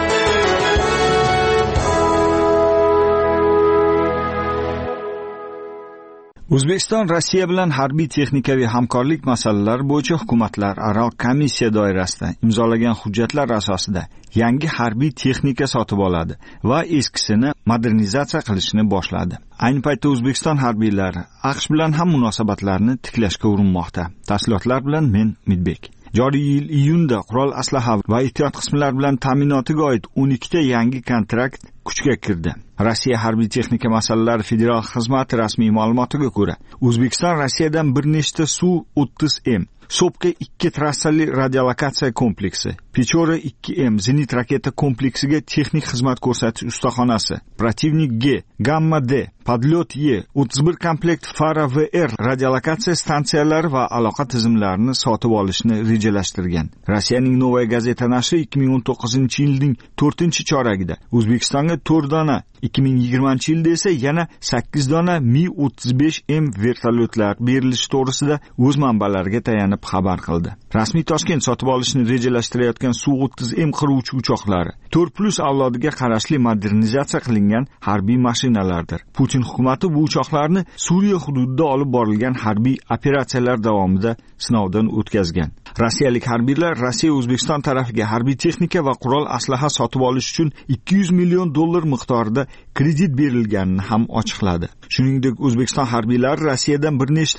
O'zbekiston Rossiya bilan harbiy texnikaviy hamkorlik masalalari bo'yicha hukumatlararo komissiya doirasida imzolagan hujjatlar asosida yangi harbiy texnika sotib oladi va eskisini modernizatsiya qilishni boshladi. Ayni paytda O'zbekiston harbiylari AQSh bilan ham munosabatlarni tiklashga urinmoqda. Tafsilotlar bilan men Umidbek. Joriy yil iyunda qurol aslaha va ehtiyot qismlar bilan ta'minotiga oid 12 ta yangi kontrakt kuchga kirdi. Rossiya harbiy texnika masalalari federal xizmati rasmiy ma'lumotiga ko'ra, O'zbekiston Rossiyadan bir nechta Su-30M, Sopka 2 trassali radiolokatsiya kompleksi, Pechora 2M zenit raketa kompleksiga texnik xizmat ko'rsatish ustaxonasi, Protivnik G, Gamma D, Podlyot Y, 31 komplekt Fara VR radiolokatsiya stansiyalari va aloqa tizimlarini sotib olishni rejalashtirgan. Rossiyaning Novaya gazeta nashri 2019-yilning 4-choragida O'zbekistonga 4 dona, 2020-yilda esa yana 8 dona Mi-35M vertolyotlar berilishi to'g'risida o'z manbalariga tayanib xabar qildi. Rasmiy Toshkent sotib olishni rejalashtirayotgan Su-30M qiruvchi uchoqlari 4+ avlodiga qarashli modernizatsiya qilingan harbiy mashinalardir. Putin hukumati bu uchoqlarni Suriya hududida olib borilgan harbiy operatsiyalar davomida sinovdan o'tkazgan. Rossiyalik harbiylar Rossiya O'zbekiston tarafiga harbiy texnika va qurol aslaha sotib olish uchun $200 million miqdorida kredit berilganini ham ochiqladi. Shuningdek, O'zbekiston harbiylari Rossiyadan bir nechta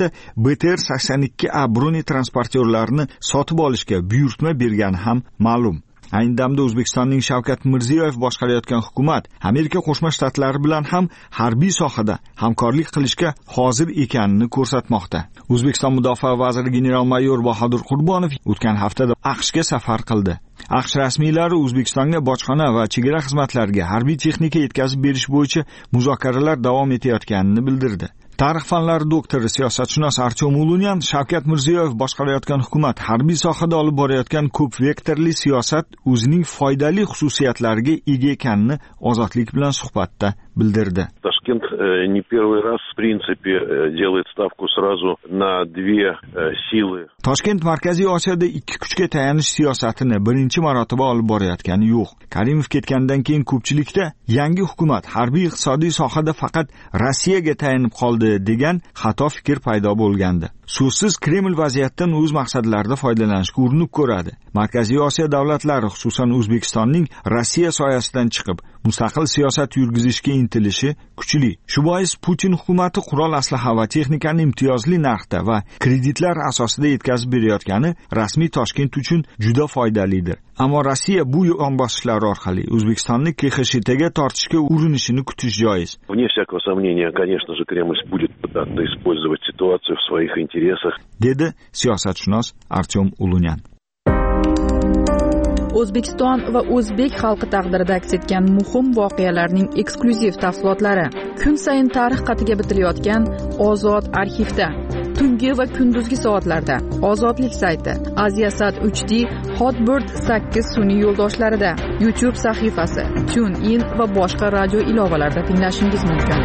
BTR-82A broni transportyorlarini sotib olishga buyurtma bergani ham ma'lum. Ayni damda O'zbekistonning Shavkat Mirziyoyev boshqarayotgan hukumat Amerika Qo'shma Shtatlari bilan ham harbiy sohada hamkorlik qilishga hozir ekanini ko'rsatmoqda. O'zbekiston Mudofaa vaziri general-mayor Bahodir Qurbonov o'tgan haftada AQShga safar qildi. AQSh rasmiylari O'zbekistonga bojxona va chegara xizmatlariga harbiy texnika yetkazib berish bo'yicha muzokaralar davom etayotganini bildirdi. Tarix fanlari doktori siyosatshunos Artyom Ulunyan Shavkat Mirziyoyev boshqarayotgan hukumat harbiy sohada olib borayotgan ko'p vektorli siyosat o'zining foydali xususiyatlariga ega ekanini Ozodlik bilan suhbatda bildirdi. Toshkent не первый раз в принципе делает ставку сразу на две силы. Toshkent Markaziy Osiyoda ikki kuchga tayanish siyosatini birinchi marotaba olib borayotgani yo'q. Karimov ketgandan keyin ko'pchilikda yangi hukumat harbiy iqtisodiy sohada faqat Rossiyaga tayanib qoldi degan xato fikr paydo bo'lgandi. So'zsiz Kreml vaziyatdan o'z maqsadlarida foydalanishga urinib ko'radi. Markaziy Osiyo davlatlari, xususan O'zbekistonning Rossiya soyasidan chiqib, mustaqil siyosat yurgizishga intilishi kuchli. Shu bois Putin hukumati qurol aslaha va texnikani imtiyozli narxda va kreditlar asosida yetkazib berayotgani rasmiy Toshkent uchun juda foydalidir. Ammo Rossiya bu yonbosishlar orqali O'zbekistonni KXSHTga tortishga urinishini kutish joiz. Вне всякого сомнения, конечно же, Кремль будет пытаться использовать ситуацию в своих интересах. Dedi siyosatshunos Artyom Ulunyan. O'zbekiston va o'zbek xalqi taqdirida aks etgan muhim voqealarning eksklyuziv tafsilotlari kun sayin tarix qatiga bitilayotgan Ozod arxivda. Tungi va kunduzgi soatlarda Ozodlik sayti, Aziasat 3D, Hotbird 8 sun'iy yo'ldoshlarida, YouTube sahifasi, TuneIn va boshqa radio ilovalarda tinglashingiz mumkin.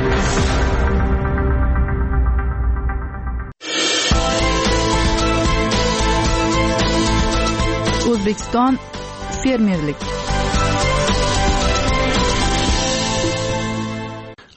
O'zbekiston fermerlik.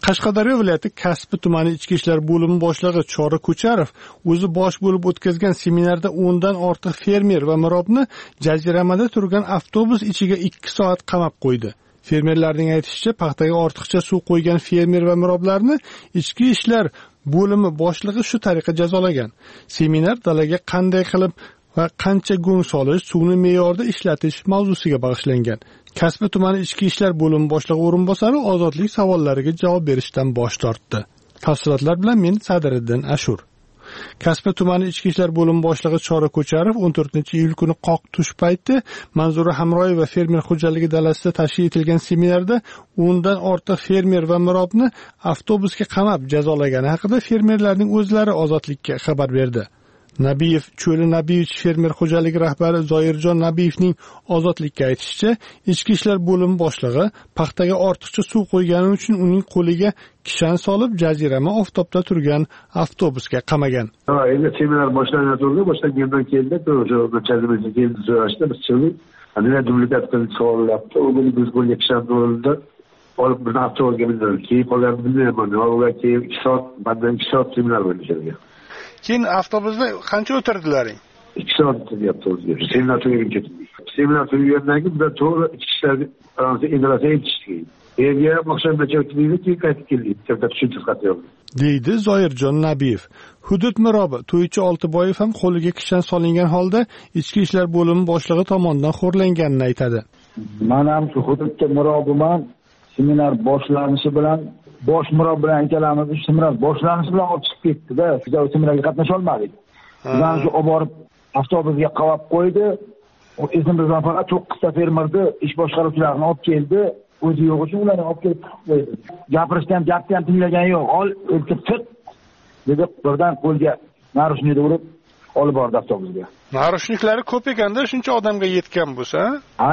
Qashqadaryo viloyati Kasbi tumani ichki ishlar bo'limi boshlig'i Chora Ko'charov o'zi bosh bo'lib o'tkazgan seminarda 10 dan ortiq fermer va mirobni jaziramada turgan avtobus ichiga 2 soat qamab qo'ydi. Fermerlarning aytishicha, paxtaga ortiqcha suv qo'ygan fermer va miroblarni ichki ishlar bo'limi boshlig'i shu tariqa jazolagan. Seminar dalaga qanday qilib va qancha go'ng solish, suvni me'yorda ishlatish mavzusiga bag'ishlangan. Kasbi tumani ichki ishlar bo'limi boshlig'i o'rinbosari ozodlik savollariga javob berishdan bosh tortdi. Tafsilotlar bilan men Sadiriddin Ashur. Kasbi tumani ichki ishlar bo'limi boshlig'i Chora Ko'charov 14-iyul kuni qoq tush payti Manzura Hamroyeva fermer xo'jaligi dalasida tashkil etilgan seminarda 10 dan ortiq fermer va mirobni avtobusga qamab jazolagani haqida fermerlarning o'zlari ozodlikka xabar berdi. Nabiyev Cho'li Nabiyevich fermer xo'jaligi rahbari Zoirjon Nabiyevning ozodlikka aytishicha, ichki ishlar bo'limi boshlig'i paxtaga ortiqcha suv qo'ygani uchun uning qo'liga kishan solib jazirama oftobda turgan avtobusga qamagan. Endi seminar boshlanadi, boshlangandan keyin o'sha o'tkazilmaga keldi so'rashdi, biz chiqdik. Ana dublikat qilib savollabdi. O'g'li biz qo'lga kishan bo'ldi. Olib bizni avtobusga mindirdi. Keyin qolgan bilmayman. Ular keyin 2 soat, bundan 2 soat seminar bo'ldi. Keyin avtobusda qancha o'tirdilaring? 2 soat o'tiryapti o'zga. Seminar tugaguncha. Seminar tugagandan keyin biz to'g'ri ichki ishlarga indoratsiya yetishdik. Yerga oqshomgacha o'tdik, keyin qaytib keldik. Katta tushuncha qattiq. deydi Zoirjon Nabiyev. Hudud mirobi To'ychi Oltiboyev ham qo'liga kishan solingan holda ichki ishlar bo'limi boshlig'i tomonidan xo'rlanganini aytadi. Men ham shu hududda mirobiman. Seminar boshlanishi bilan bosh mirob bilan ikkalamiz seminar boshlanishi bilan olib chiqib ketdi-da, biz seminarga qatnasha olmadik. Bizdan shu olib borib avtobusga qavab qo'ydi. O esimizdan faqat 9 ta fermerni ish boshqaruvchilarini olib keldi. O'zi yo'q uchun ularni olib kelib qo'ydi. Gapirishdan gapni ham tinglagan yo'q. Ol, o'tib chiq. Dedi, birdan qo'lga narushnikni urib olib bordi avtobusga. Narushniklari ko'p ekanda, shuncha odamga yetgan bo'lsa? Ha,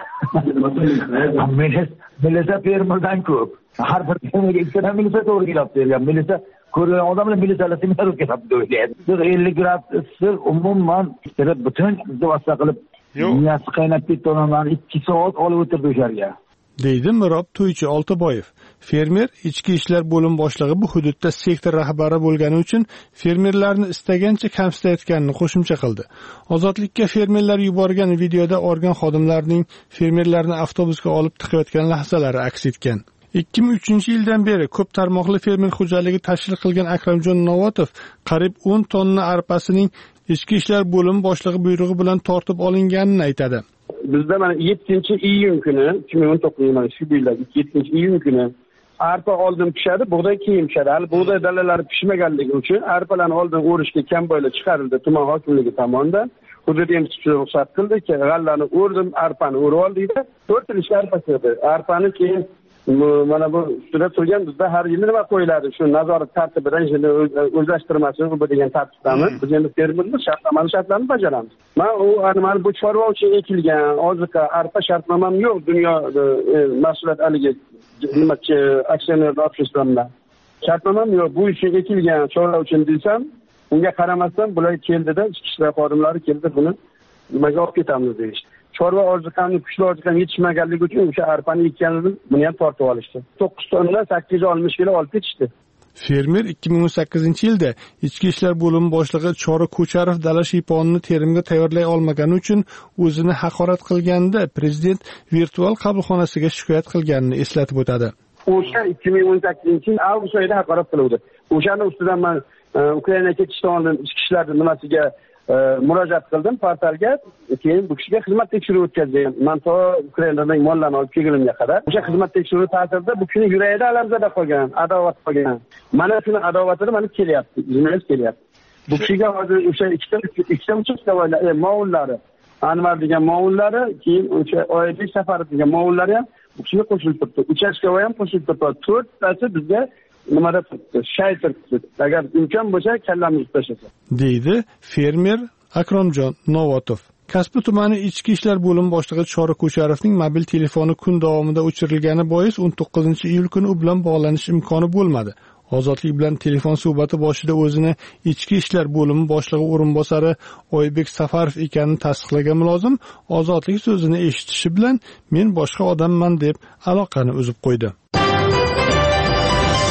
milisa fermerdan ko'p. Har bir fermerga ikkita milisa to'g'ri kelib bergan. Milisa ko'rgan odamlar milisalar seminar o'tkazibdi o'ylaydi. 50 gradus issiq umuman butun vosita qilib miyasi qaynab ketdi, odamlarni 2 soat olib o'tirdi o'sha yerga. deydi Mirob To'ychi Oltiboyev. Fermer ichki ishlar bo'lim boshlig'i bu hududda sektor rahbari bo'lgani uchun fermerlarni istagancha kamsitayotganini qo'shimcha qildi. Ozodlikka fermerlar yuborgan videoda organ xodimlarining fermerlarni avtobusga olib tiqayotgan lahzalari aks etgan. 2003-yildan beri ko'p tarmoqli fermer xo'jaligi tashkil qilgan Akramjon Novotov qariyb 10 tonna arpasining ichki ishlar bo'lim boshlig'i buyrug'i bilan tortib olinganini aytadi. Bizda mana 7-iyun kuni 2019 shu yilda 7-iyun kuni arpa oldin pishadi, bug'doy keyin pishadi. Hali bug'doy dalalari pishmaganligi uchun arpalarni oldin o'rishga kamboylar chiqarildi tuman hokimligi tomonidan. Hudud emtishga ruxsat qildi, g'allani o'rdim, arpani o'rib oldikda 4 yil arpa chiqdi. Arpani keyin mana bu ustida turgan bizda har yili nima qo'yiladi? Shu nazorat tartibi rejimini o'zlashtirmasi bu degan tartibdamiz. Biz endi fermermiz, shartlarni bajaramiz. Men mana bu chorva uchun ekilgan oziqa arpa shartnomam yo'q dunyo mahsulot haligi nimachi aksioner обществomda. Shartnomam yo'q. Bu uchun ekilgan chorva uchun desam, unga qaramasdan bular keldida, ichki ishlar xodimlari keldi buni nimaga olib ketamiz deyishdi. Chorva oziqani, kuchli oziqani yetishmaganligi uchun o'sha arpani ekkanini buni ham tortib olishdi. 9 tonna 860 kilo olib ketishdi. Fermer 2018-yilda ichki ishlar bo'limi boshlig'i Chora Ko'charov dala shiyponini terimga tayyorlay olmagani uchun o'zini haqorat qilganda prezident virtual qabulxonasiga shikoyat qilganini eslatib o'tadi. O'sha 2018-yil avgust oyida haqorat qilindi. O'shani ustidan men Ukrainaga ketishdan oldin ichki ishlar nimasiga murojaat qildim portalga, keyin bu kishiga xizmat tekshiruvi o'tkazgan. Men to Ukrainadan mollarni olib kelgunimga qadar o'sha xizmat tekshiruvi ta'sirida bu kishini yuragida larzalar qolgan, adovat qolgan. Mana shuni adovatini mana kelyapti, jurnalist kelyapti. Bu kishiga hozir o'sha ikkita uchastkavoylar, ma'ullari, Anvar degan ma'ullari, keyin o'sha Oyibek Safarov degan ma'ullari ham bu kishiga qo'shilib turibdi. Uchastkavoy ham qo'shilib turibdi. 4 tasi bizga nimada turibdi? Shay turibdi. Agar imkon bo'lsa kallamizni tashlasa. deydi fermer Akramjon Novotov. Kasbi tumani ichki ishlar bo'limi boshlig'i Chora Ko'charovning mobil telefoni kun davomida o'chirilgani bois 19-iyul kuni u bilan bog'lanish imkoni bo'lmadi. Ozodlik bilan telefon suhbati boshida o'zini ichki ishlar bo'limi boshlig'i o'rinbosari Oyibek Safarov ekanini tasdiqlagan mulozim Ozodlik so'zini eshitishi bilan men boshqa odamman deb aloqani uzib qo'ydi.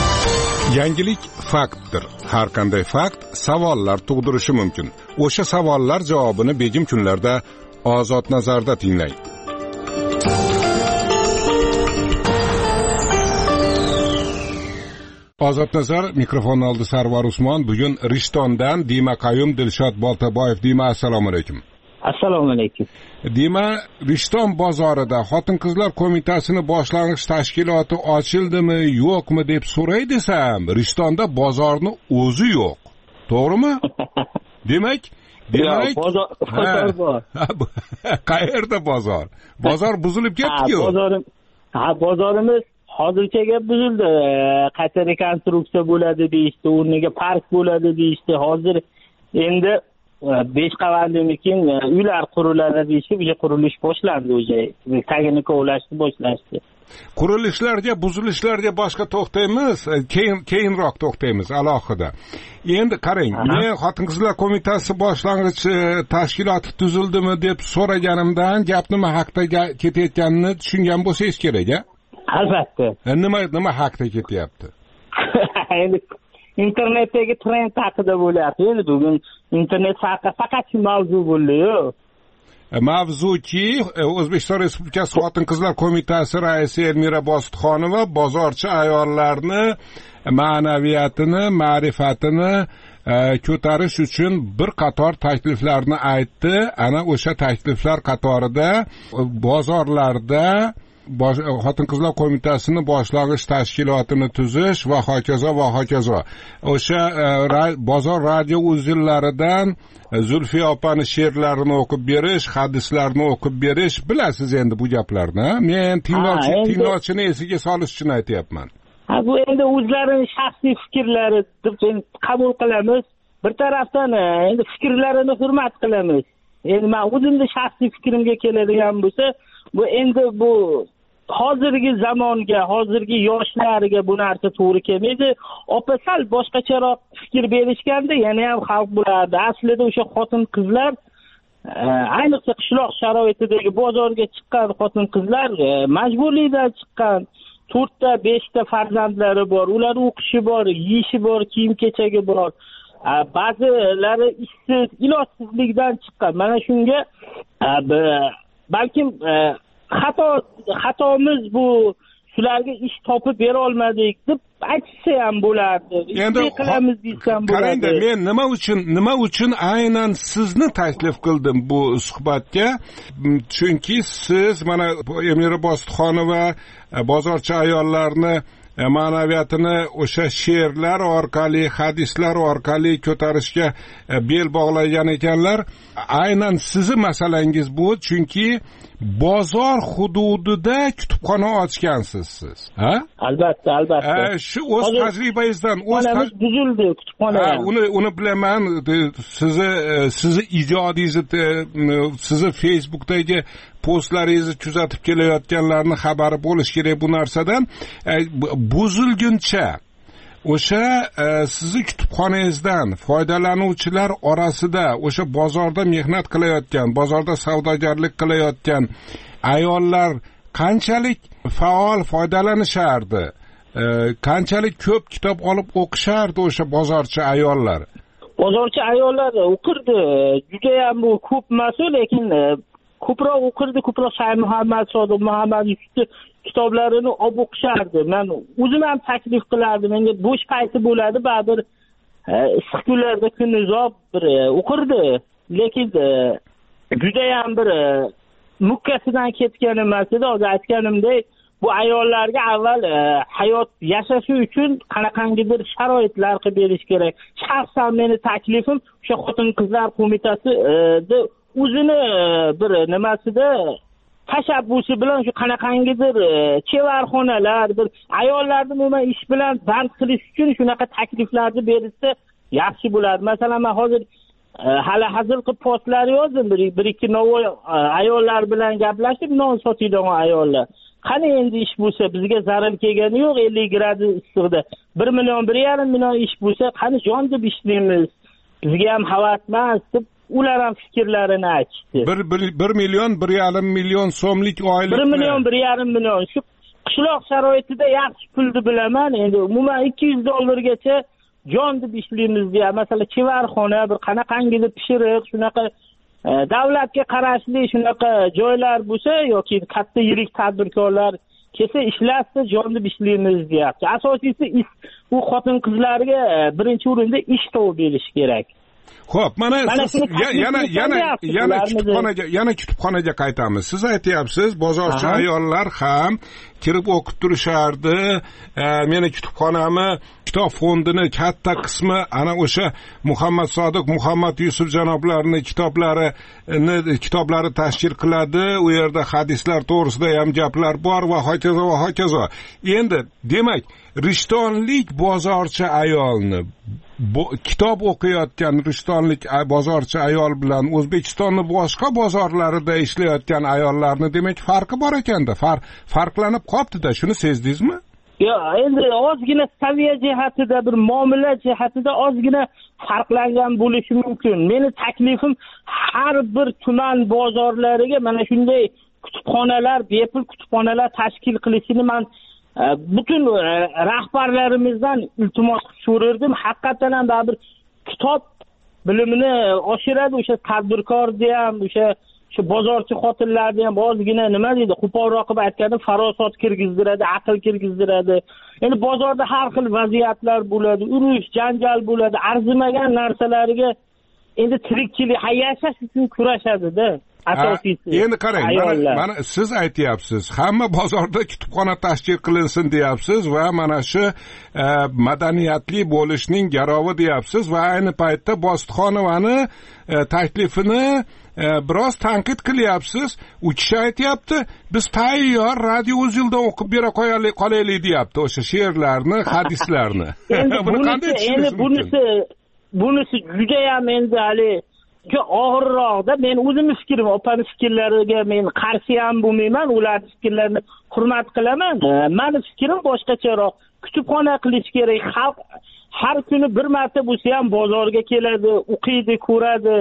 Yangilik faktdir. Har qanday fakt savollar tug'dirishi mumkin. O'sha savollar javobini begim kunlarda Ozod nazarda tinglang. Ozod nazar mikrofon oldi Sarvar Usmon. Bugun Rishtondan Dima Qayum Dilshod Boltaboyev. Dima, assalomu alaykum. Assalomu alaykum. Dima, Rishton bozorida Xotin-qizlar qo'mitasini boshlang'ich tashkiloti ochildimi, yo'qmi deb so'ray desam, Rishtonda bozorni o'zi yo'q. To'g'rimi? Demak, bozor bor. Qayerda bozor? Bozor buzilib ketdi-ku. Bozorimiz hozircha buzildi. Qayta rekonstruksiya bo'ladi deyishdi, o'rniga park bo'ladi deyishdi. Hozir endi 5 qavatlikin uylar quriladi deyishib, qurilish boshlandi o'zi. Tagini kovlashni boshlashdi. Qurilishlarga, buzilishlarga boshqa to'xtaymiz, keyinroq to'xtaymiz alohida. Endi qarang, men Xotin-qizlar qo'mitasi boshlang'ich tashkiloti tuzildimi deb so'raganimdan gap nima haqda ketayotganini tushungan bo'lsangiz kerak-a? Albatta. Nima haqda ketyapti? Endi internetdagi trend haqida bo'lyapti. Endi bugun internet faqat shu mavzu bo'ldi-yu. Mavzuki O'zbekiston Respublikasi Xotin-qizlar qo'mitasi raisi Elmira Bositxonova bozorchi ayollarni ma'naviyatini, ma'rifatini ko'tarish uchun bir qator takliflarni aytdi. Ana o'sha takliflar qatorida bozorlarda Xotin-qizlar qo'mitasini boshlang'ich tashkilotini tuzish va hokazo va hokazo. O'sha bozor radio uzillaridan Zulfiya opani she'rlarini o'qib berish, hadislarni o'qib berish, bilasiz endi bu gaplarni. Men tinglovchini esiga solish uchun aytyapman. Bu endi o'zlarining shaxsiy fikrlari deb qabul qilamiz. Bir tarafdan endi fikrlarini hurmat qilamiz. Endi men o'zimning shaxsiy fikrimga keladigan bo'lsa, bu endi bu hozirgi zamonga, hozirgi yoshlarga bu narsa to'g'ri kelmaydi. Sal boshqacharoq fikr berishganda yana ham xalq bo'lardi. Aslida o'sha xotin-qizlar, ayniqsa qishloq sharoitidagi bozorga chiqqan xotin-qizlar majburlikdan chiqqan, 4 ta 5 ta farzandlari bor, ular o'qishi bor, yeyishi bor, kiyim-kechagi bor. Ba'zilari ishsiz, ilojsizlikdan chiqqan. Mana shunga balkim xatomiz bu, shularga ish topib bera olmadik deb aytsa ham bo'lardi. Endi qilamiz desam bo'ladi. Qarangda, men nima uchun aynan sizni taklif qildim bu suhbatga? Chunki siz mana Elmira Bositxonova bozorchi ayollarni ma'naviyatini o'sha she'rlar orqali, hadislar orqali ko'tarishga bel bog'lagan ekanlar. Aynan sizni masalangiz bu, chunki bozor hududida kutubxona ochgansiz siz. Ha? Albatta. Shu o'z tajribangizdan, buzildi kutubxona. Uni bilaman. Sizni ijodingizni, sizni Facebookdagi postlaringizni kuzatib kelayotganlarning xabari bo'lish kerak bu narsadan. Buzilguncha o'sha sizni kutubxonangizdan foydalanuvchilar orasida o'sha bozorda mehnat qilayotgan, bozorda savdogarlik qilayotgan ayollar qanchalik faol foydalanishardi, qanchalik ko'p kitob olib o'qishardi o'sha bozorchi ayollar? Bozorchi ayollar o'qirdi, juda ham bu ko'p emas, lekin ko'proq o'qirdi, ko'proq Shayx Muhammad, Sodiq Muhammad Yusuf kitoblarini olib o'qishardi. Men o'zim ham taklif qilardim. Menga bo'sh payti bo'ladi, ba'zir issiq kunlarda kunuzab bir o'qirdi. Lekin juda ham bir mukkasidan ketgan emas edi. Hozir aytganimdek, bu ayollarga avval hayot yashashi uchun qanaqangidir sharoitlar qilib berish kerak. Shaxsan meni taklifim o'sha Xotin-qizlar qo'mitasida o'zini bir nimasida tashabbusi bilan shu qanaqangidir chevarxonalar, bir ayollarni umuman ish bilan band qilish uchun shunaqa takliflarni berilsa yaxshi bo'ladi. Masalan, men hozir hali hazil qilib postlar yozdim. Bir ikki novoy ayollar bilan gaplashib, non sotadigan ayollar. Qani endi ish bo'lsa, bizga zarar kelgani yo'q, 50 gradus issiqda 1 million, 1,5 million ish bo'lsa, qani jon deb ishlaymiz. Bizga ham havas emas deb ular ham fikrlarini aytishdi. 1 million, 1,5 million so'mlik oylik. 1 million, 1,5 million. Shu qishloq sharoitida yaxshi pulni bilaman. Endi umuman $200 jon deb ishlaymiz deya, masalan, chevarxona, bir qanaqangidir pishiriq, shunaqa davlatga qarashli shunaqa joylar bo'lsa yoki katta yirik tadbirkorlar kelsa ishlatsa jon deb ishlaymiz deyapti. Asosiysi bu xotin-qizlarga birinchi o'rinda ish topib berish kerak. Xo'p, mana yana kutubxonaga qaytamiz. Siz aytyapsiz, bozorchi ayollar ham kirib o'qib turishardi. Meni kutubxonamni kitob fondini katta qismi ana o'sha Muhammad Sodiq, Muhammad Yusuf janoblarining kitoblari tashkil qiladi. U yerda hadislar to'g'risida ham gaplar bor va hokazo va hokazo. Endi demak, rishtonlik bozorchi ayolni kitob o'qiyotgan rishtonlik bozorchi ayol bilan O'zbekistonning boshqa bozorlarida ishlayotgan ayollarni demak farqi bor ekanda. Farqlanib qopti-da, shuni sezdingizmi? Yo'q, endi ozgina saviya jihatida, bir muomala jihatida ozgina farqlangan bo'lishi mumkin. Meni taklifim har bir tuman bozorlariga mana shunday kutubxonalar, bepul kutubxonalar tashkil qilishini men butun rahbarlarimizdan iltimos so'rardim. Haqiqatan ham bir kitob bilimini oshiradi. O'sha tadbirkorni ham, o'sha bozorchi xotinlarni ham ozgina nima deydi, qo'polroq qilib aytganda farosat kirgizdiradi, aql kirgizdiradi. Endi bozorda har xil vaziyatlar bo'ladi, urush, janjal bo'ladi, arzimagan narsalarga endi tirikchilik, yashash uchun kurashadi-da. Asosiysi. Endi qarang, mana siz aytyapsiz, hamma bozorda kutubxona tashkil qilinsin deyapsiz va mana shu madaniyatli bo'lishning garovi deyapsiz va ayni paytda Bositxonovani taklifini biroz tanqid qilyapsiz. U kishi aytyapti, biz tayyor radio uzilda o'qib bera qolaylik deyapti, o'sha she'rlarni, hadislarni. Buni qanday tushunasiz? Bunisi juda ham endi hali og'irroqda. Men o'zim fikrim, opani fikrlariga men qarshi ham bo'lmayman, ularning fikrlarini hurmat qilaman. Meni fikrim boshqacharoq. Kutubxona qilish kerak. Xalq har kuni bir marta bo'lsa ham bozorga keladi, o'qiydi, ko'radi.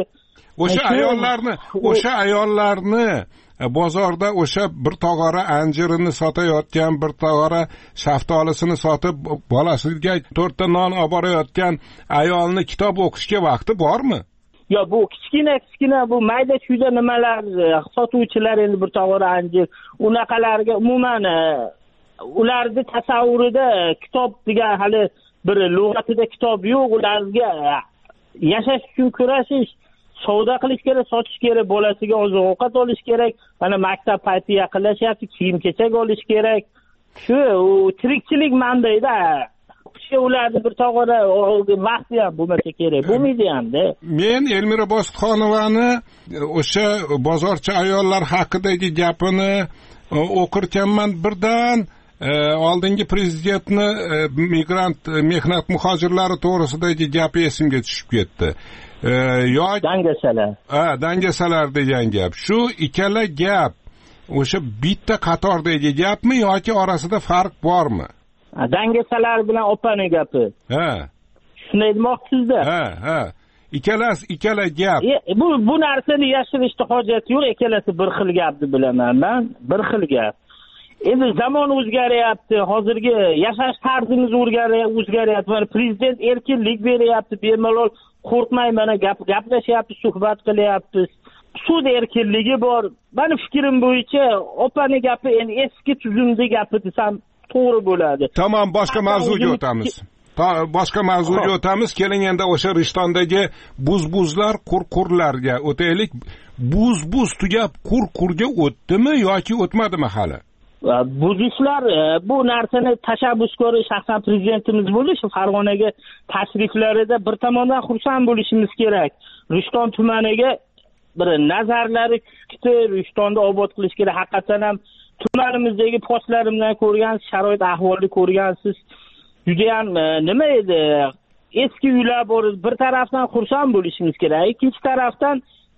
O'sha ayollarni bozorda o'sha bir tog'ora anjirini sotayotgan, bir tog'ora shaftolisini sotib, bolasiga 4 ta non olib borayotgan ayolni kitob o'qishga vaqti bormi? Yo, bu kichkina bu mayda chuyda nimalar sotuvchilar endi bir tog'ora anjir unaqalarga umuman ularni tasavvurida kitob degan hali bir lug'atida kitob yo'q. Ularga yashash uchun kurashish, savdo qilish kerak, sotish kerak, bolasiga oziq-ovqat olish kerak. Mana maktab payti yaqinlashyapti, kiyim-kechak olish kerak. Shu tirikchilik manbaida. Ularni bir tog'ora vaqti ham bo'lmasa kerak, bo'lmaydi hamda. Men Elmira Bositxonovani o'sha bozorchi ayollar haqidagi gapini o'qirkanman, birdan oldingi prezidentni migrant mehnat muhojirlari to'g'risidagi gapi esimga tushib ketdi. Dangasalar degan gap. Shu ikkala gap o'sha bitta qatordagi gapmi yoki orasida farq bormi? Dangasalar bilan opaning gapi. Shunday demoqchisiz-da? Ikkala gap. Bu narsani yashirishda hojat yo'q, ikkalasi bir xil gapni bilaman men, bir xil gap. Endi zamon o'zgaryapti, hozirgi yashash tarzimiz o'zgaryapti. Mana prezident erkinlik beryapti, bemalol qo'rqmay mana gaplashyapti, suhbat qilyapmiz. So'z erkinligi bor. Meni fikrim bo'yicha opaning gapi endi eski tuzumdagi gapi desam to'g'ri bo'ladi. Tamam, boshqa mavzuga o'tamiz. Keling endi o'sha Rishtondagi buz-buzlar, qurqurlarga o'taylik. Buz tugab qurqurga o'tdimi yoki o'tmadimi hali? Buzishlar bu narsani tashabbuskori shaxsan prezidentimiz bo'lishi, Farg'onaga tashriflarida bir tomondan xursand bo'lishimiz kerak. Rishton tumaniga bir nazarlari tushdi, Rishtonni obod qilish kerak. Haqiqatan ham tumanimizdagi postlarimdan ko'rgan sharoit ahvolni ko'rgansiz. Juda ham nima edi? Eski uylar bor. Bir tarafdan xursand bo'lishimiz kerak, ikkinchi tarafdan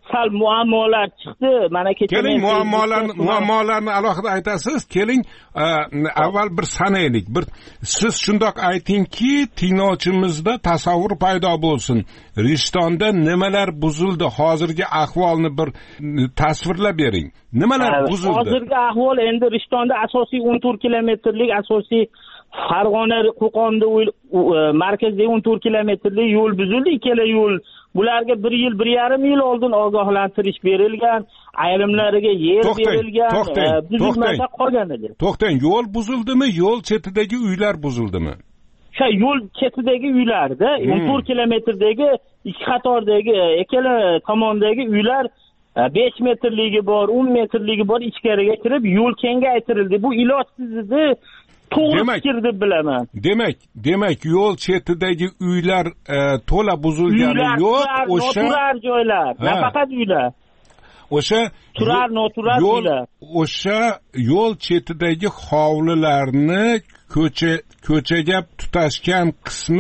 sal muammolar chiqdi. Mana keling muammolarni alohida aytasiz. Keling avval bir sanaylik. Siz shundoq aytingki, tinglovchimizda tasavvur paydo bo'lsin. Rishtonda nimalar buzildi? Hozirgi ahvolni bir tasvirlab bering. Nimalar buzildi? Hozirgi ahvol endi Rishtonda asosiy 14 kilometrlik asosiy Farg'ona Qo'qonda markazdagi 14 kilometrlik yo'l buzildi. Ikkala yo'l bularga 1.5 yil oldin ogohlantirish berilgan, ayrimlariga yer berilgan, buzilmasa qolgan edi. To'xtang, yo'l buzildimi, yo'l chetidagi uylar buzildimi? Yo'l chetidagi uylarda 14 kilometrdagi ikki qatordagi ikkala tomondagi uylar 5 metrligi bor, 10 metrligi bor, ichkariga kirib yo'l kengaytirildi. Bu ilojsiz edi. To'g'ri fikr deb bilaman. Demak, yo'l chetidagi uylar to'la buzilgani yo'q, o'sha turar joylar, nafaqat uylar. O'sha turar noturar uylar. O'sha yo'l chetidagi hovlilarni ko'chaga tutashgan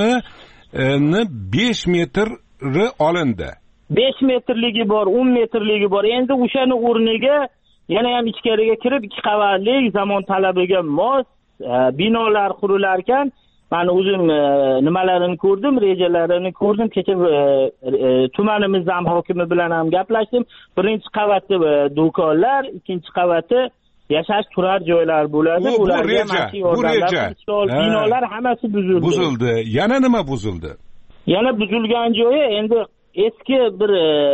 qismini 5 metri olindi. 5 metrligi bor, 10 metrligi bor. Endi o'shani o'rniga yana ham ichkariga kirib 2 qavatli zamon talabiga mos binolar qurilar ekan. Men o'zim nimalarini ko'rdim, rejalarini ko'rdim. Kecha tumanimiz hokimi bilan ham gaplashdim. Birinchi qavatda do'konlar, ikkinchi qavatda yashash turar joylar bo'ladi. Ularga bu reja. Binolar hammasi buzildi. Yana nima buzildi? Yana buzilgan joyi endi eski bir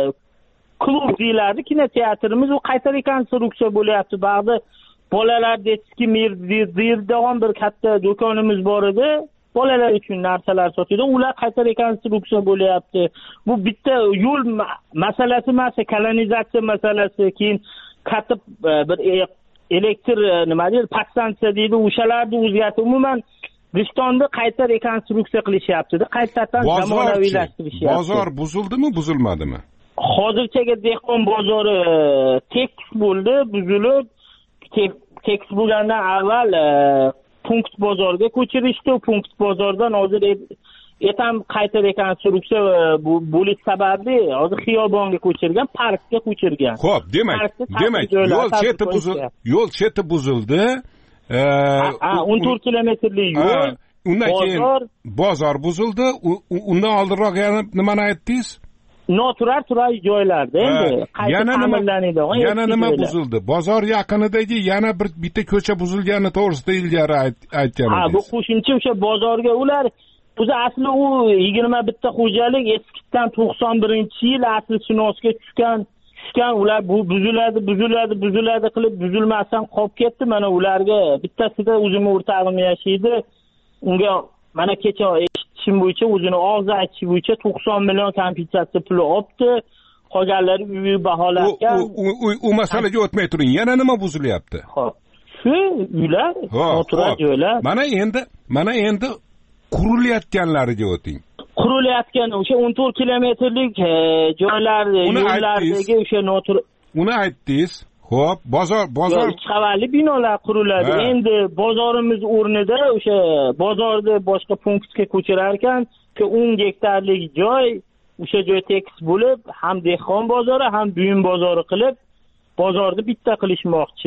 klub deyiladi, kinoteatrimiz, u qayta rekonstruksiya bo'lyapti. Ba'zi bolalar detski degan bir katta do'konimiz bor edi. Bolalar uchun narsalar sotadi. Ular qayta rekonstruksiya bo'lyapti. Bu bitta yo'l masalasi emas, kanalizatsiya masalasi, keyin katta bir elektr nima deydi, podstansiya deydi, o'shalarni o'zgartirib, umuman Rishtonda qayta rekonstruksiya qilishyapti. Qaytadan zamonaviylashtirish. Bozor buzildimi, buzilmadimi? Hozirchaga dehqon bozori tekis bo'ldi, buzilib, tekis bo'lgandan avval punkt bozorga ko'chirishdi. Punkt bozordan hozir ham qayta rekonstruksiya bo'lish sababli hozir xiyobonga ko'chirgan, parkga ko'chirgan. Xo'p, demak yo'l cheti buzildi. 14 kilometrlik yo'l. Undan keyin bozor buzildi. Undan oldinroq yana nimani aytdingiz? Noturar joylarda endi yana nima buzildi? Bozor yaqinidagi yana bitta ko'cha buzilgani to'g'risida ilgari aytgan edingiz. Bu qo'shimcha o'sha bozorga ular o'zi asli u 21 ta xo'jalik eskidan 91-yil asl sinosga tushgan ular bu buziladi qilib buzilmasdan qolib ketdi. Mana ularga bittasida o'zimning o'rtog'im yashaydi. Unga mana kecha eshitishim bo'yicha, o'zini og'zi aytishi bo'yicha 90 million kompensatsiya puli olibdi. Qolganlari uyi baholangan. U masalaga o'tmay turing. Yana nima buzilyapti? Xo'p. Shu uylar, noturar joylar. Mana endi qurilayotganlariga o'ting. Qurilayotgan o'sha 14 kilometrlik joylar, yo'llardagi o'sha noturar. Uni aytdingiz. Xo'p, bozor 2 qavatli binolar quriladi. Endi bozorimiz o'rnida o'sha bozorni boshqa punktga ko'chirar ekan, 10 gektarlik joy, o'sha joy tekis bo'lib, ham dehqon bozori, ham buyum bozori qilib, bozorni bitta qilishmoqchi.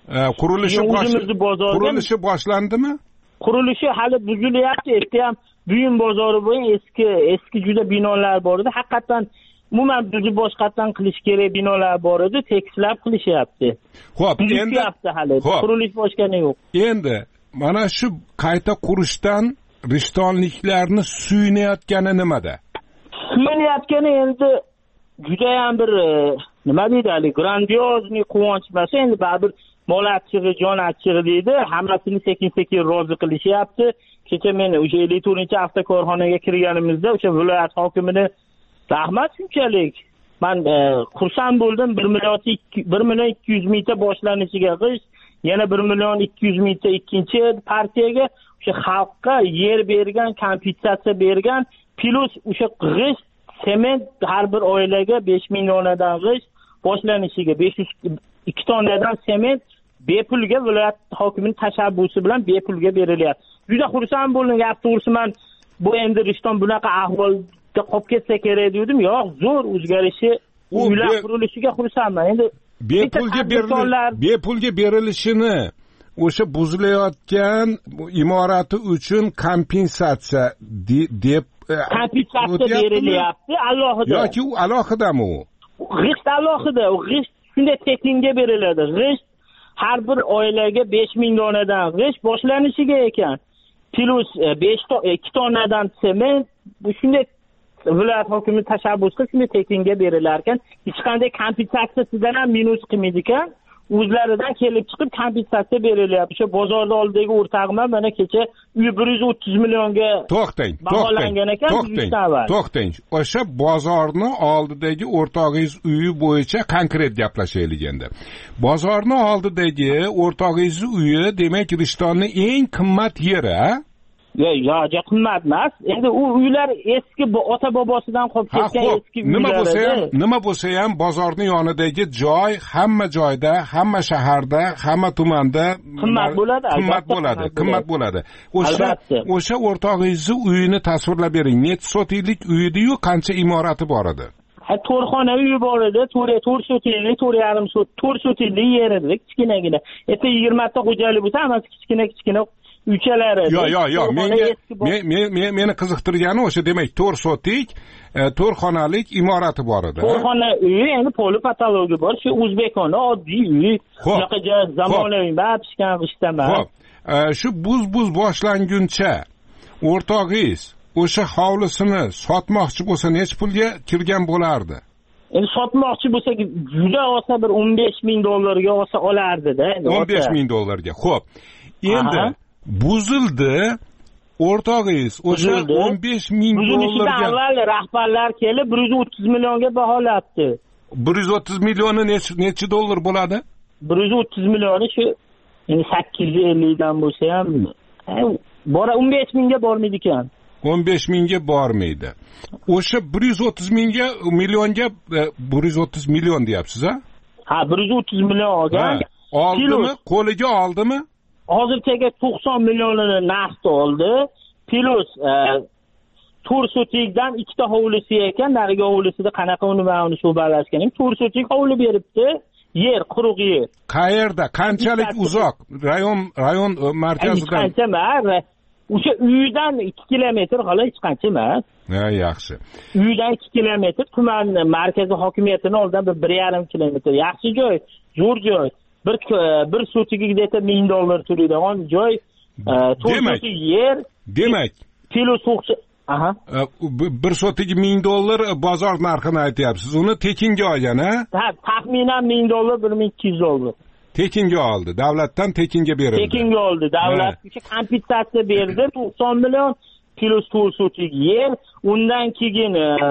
Qurilishi boshlandimi? Qurilishi hali buzilyapti. Endi ham buyum bozori bo'yin eski juda binolar bor edi. Haqiqatan umuman bizni boshqatdan qilish kerak binolar bor edi, tekislab qilishyapti. Xo'p, endi hali qurilish boshqani yo'q. Endi mana shu qayta qurishdan rishtonliklarni suyunayotgani nimada? Suyunayotgani endi juda ham bir nima deydi, hali grandiozniy quvonch emas, endi baribir mol achchig'i, jon achchig'i deydi. Hammasini sekin-sekin rozi qilishyapti. Kecha men o'sha 54-avtokorxonaga kirganimizda o'sha viloyat hokimini rahmat shunchalik. Men xursand bo'ldim. 1 million 200 mingta boshlanishiga g'isht, yana 1 million 200 mingta ikkinchi partiyaga o'sha xalqqa yer bergan, kompensatsiya bergan, plus o'sha g'isht, sement har bir oilaga 5 ming donadan g'isht boshlanishiga 502 tonadan sement bepulga viloyat hokimining tashabbusi bilan bepulga berilyapti. Juda xursand bo'ldim. To'g'risi men bu endi Rishton bunaqa ahvolda qolib ketsa kerak dedim. Yo'q, zo'r o'zgarishi uylar qurilishiga xursandman. Endi bepulga berilishini o'sha buzilayotgan imorati uchun kompensatsiya deb kompensatsiya berilyapti alohida yoki u alohidami u? G'isht alohida, u g'isht shunday tekinga beriladi. G'isht har bir oilaga 5000 donadan g'isht boshlanishiga ekan. Plus 2 tonadan sement, bu shunday viloyat hokimi tashabbus qilib shunday tekinga berilar ekan. Hech qanday kompensatsiyasidan ham minus qilmaydi ekan. O'zlaridan kelib chiqib kompensatsiya berilyapti. O'sha bozorda oldidagi o'rtag'im mana kecha uyi 130 millionga baholangan ekan. To'xtang. O'sha bozorni oldidagi o'rtog'ingiz uyi bo'yicha konkret gaplashaylik endi. Bozorni oldidagi o'rtog'ingiz uyi, demak, Rishtonning eng qimmat yeri, a? Yo'q, qimmat emas. Endi u uylar eski ota bobosidan qolib ketgan eski uylar. Nima bo'lsa ham bozorning yonidagi joy hamma joyda, hamma shaharda, hamma tumanda qimmat bo'ladi. O'sha o'rtog'ingizning uyini tasvirlab bering. Necha sotiklik uy edi-yu, qancha imorati bor edi? To'rxona uyi bor edi, 4 sotiklik, 4,5 sotiklik yer edi, kichkinagina. 20 ta xo'jalik bo'lsa, hammasi kichkina uychalar edi. Yo'q, meni qiziqtirgani o'sha, demak, 4 sotik, 4 xonalik imorati bor edi. 4 xona uyi, endi poli patologi bor, shu o'zbekona oddiy uy. Shunaqa zamonaviy, pishgan g'ishtdan emas. Xo'p, shu buz boshlanguncha o'rtog'ingiz o'sha hovlisini sotmoqchi bo'lsa, necha pulga kirgan bo'lardi? Endi sotmoqchi bo'lsa, juda olsa bir 15,000 dollarga olsa olardi-da. 15,000 dollarga. Xo'p. Endi buzildi, o'rtog'ingiz o'sha 15,000 dollarga avval rahbarlar kelib 130 millionga baholabdi. 130 millioni necha dollar bo'ladi? 130 millioni shu 850 dan bo'lsa ham 15,000 ga bormaydi ekan. 15,000 ga bormaydi. O'sha 130 millionga 130 million deyapsiz, a? Ha, 130 million olgan. Oldimi? Qo'liga oldimi? Hozirchaga 90 millionini naqd oldi. Plus 4 sotikdan 2 ta hovlisi ekan, narigi hovlisida qanaqa uni sho'balashganim 4 sotik hovli beribdi. Yer, quruq yer. Qayerda? Qanchalik uzoq? Rayon markazidan. Qancha emas. O'sha uydan 2 kilometr xolos, hech qancha emas. Yaxshi. Uydan 2 kilometr, tuman markazi hokimiyatining oldidan 1,5 kilometr. Yaxshi joy, zo'r joy. Bir sotiga где-то $1000 turadigan joy. Yer. Demak, kilo so'qchi. Bir sotiga $1000 bozor narxini aytyapsiz. Uni tekinga olgan, ha? Ha, taxminan $1000, $1200. Tekinga oldi. Davlatdan tekinga berildi. Tekinga oldi. Davlat kompensatsiya berdi, 90 million plus 4 sotik yer. Undan keyin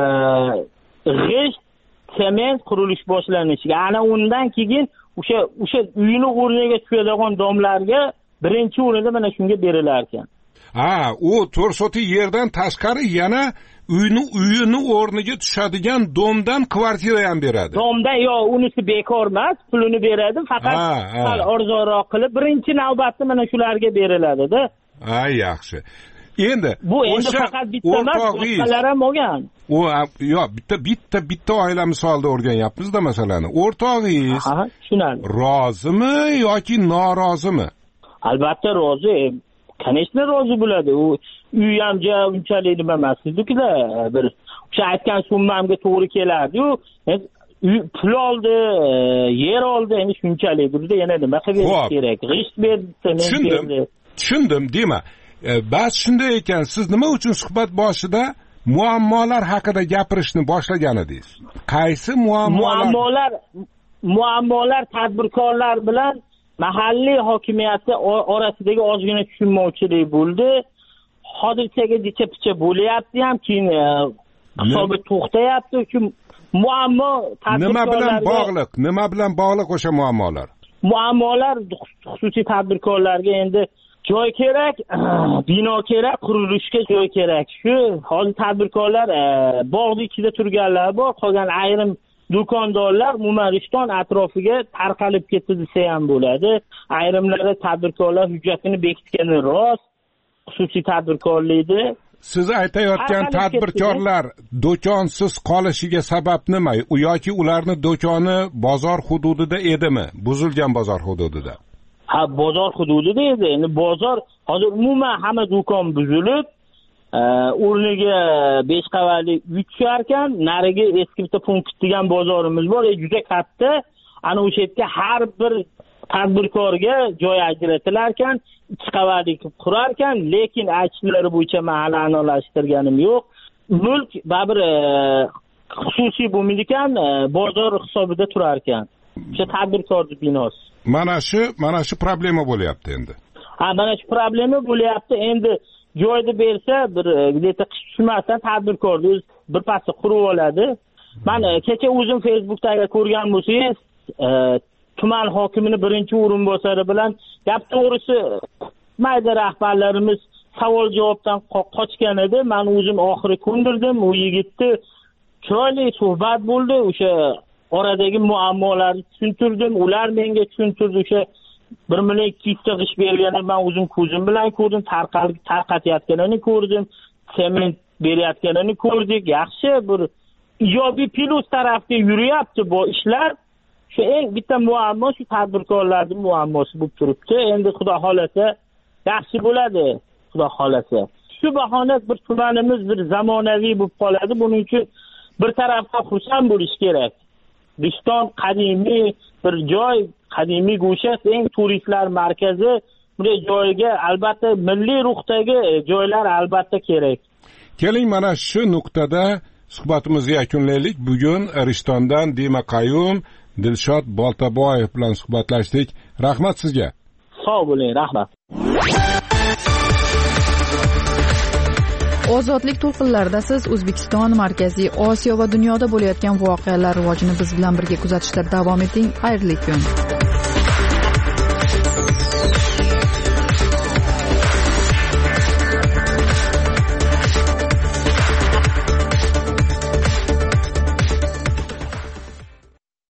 g'isht, sement qurilish boshlanishiga. Ana undan keyin o'sha uyini o'rniga tushadigan domlarga birinchi o'rinda mana shunga berilar ekan. U 4 sotik yerdan tashqari yana uyini o'rniga tushadigan domdan kvartira ham beradi. Domda unisi bekor emas, pulini beradi, faqat arzonroq qilib birinchi navbatda mana shularga beriladi-da. Yaxshi. Endi bu endi faqat bitta emas, boshqalar ham olgan. Bitta oila misolida o'rganyapmiz-da masalani. O'rtog'ingiz rozimi yoki norozimi? Albatta rozi. Конечно, rozi bo'ladi. U uy ham unchalik nima emas edi-da, bir o'sha aytgan summamga to'g'ri kelardi-yu. Pul oldi, yer oldi, endi shunchalik turdi, yana nima qilish kerak? G'isht berdi, tushundim, dema. Bas shunday ekan, siz nima uchun suhbat boshida muammolar haqida gapirishni boshlagan edingiz? Qaysi muammolar? Muammolar tadbirkorlar bilan mahalliy hokimiyati orasidagi ozgina tushunmovchilik bo'ldi. Hozirchaga jicha-picha bo'lyapti ham, keyin hisobi to'xtayapti. Uchun muammo tadbirkorlarga nima bilan bog'liq o'sha muammolar? Muammolar xususiy tadbirkorlarga endi joy kerak, bino kerak, qurilishga joy kerak. Shu hozir tadbirkorlar bog'ning ichida turganlar bor, qolgan ayrim do'kondorlar Mo'mariston atrofiga tarqalib ketdi desa ham bo'ladi. Ayrimlari tadbirkorlar hujjatini bekitgani rost, xususiy tadbirkorlikni. siz aytayotgan tadbirkorlar do'konsiz qolishiga sabab nima? Yoki ularni do'koni bozor hududida edimi? Buzilgan bozor hududida. Ha, bozor hududida edi. Endi bozor hozir umuman hamma do'kon buzilib, o'rniga 5 qavatli uy tushar ekan, nariga eski bitta punkt degan bozorimiz bor, juda katta. Ana o'sha yerga har bir tadbirkorga joy ajratilar ekan, 2 qavatli qurar ekan, lekin aytishlari bo'yicha men hali aniqlashtirganim yo'q. Mulk baribir xususiy bo'lmaydi ekan, bozor hisobida turar ekan. O'sha tadbirkorning binosi. Mana shu problema bo'lyapti endi. Ha, mana shu problema bo'lyapti. Endi joyda bersa, bir где-то qish tushmasdan tadbirkorni o'zi bir pasda qurib oladi. Men kecha o'zim Facebook'dagi ko'rgan bo'lsangiz, tuman hokimining birinchi o'rinbosari bilan gap to'g'risi mayda rahbarlarimiz savol javobdan qochgan edi. Men o'zim oxiri ko'ndirdim. U yigitni chiroyli suhbat bo'ldi. O'sha oradagi muammolarni tushuntirdim. Ular menga tushuntirdi. O'sha 1 million 200 ta g'ish berganini men o'zim ko'zim bilan ko'rdim. Tarqatayotganini ko'rdim. Sement berayotganini ko'rdik. Yaxshi bir ijobiy plus tarafga yuryapti bu ishlar. Shu eng bitta muammo shu tadbirkorlarning muammosi bo'lib turibdi. Endi xudo xolasa yaxshi bo'ladi, xudo xolasa. Shu bahona bir tumanimiz bir zamonaviy bo'lib qoladi. Buning uchun bir tarafdan xursand bo'lish kerak. Riston qadimiy bir joy, qadimiy go'shat, eng turistlar markazi. Bunday joyga albatta milliy ruhdagi joylar albatta kerak. Keling, mana shu nuqtada suhbatimizni yakunlaylik. Bugun Rishtondan Dima Qayum, Dilshod Boltaboyev bilan suhbatlashdik. Rahmat sizga. Sog' bo'ling, rahmat. Ozodlik to'lqinlarida siz O'zbekiston, Markaziy Osiyo va dunyoda bo'layotgan voqealar rivojini biz bilan birga kuzatishda davom eting. Xayrli kun.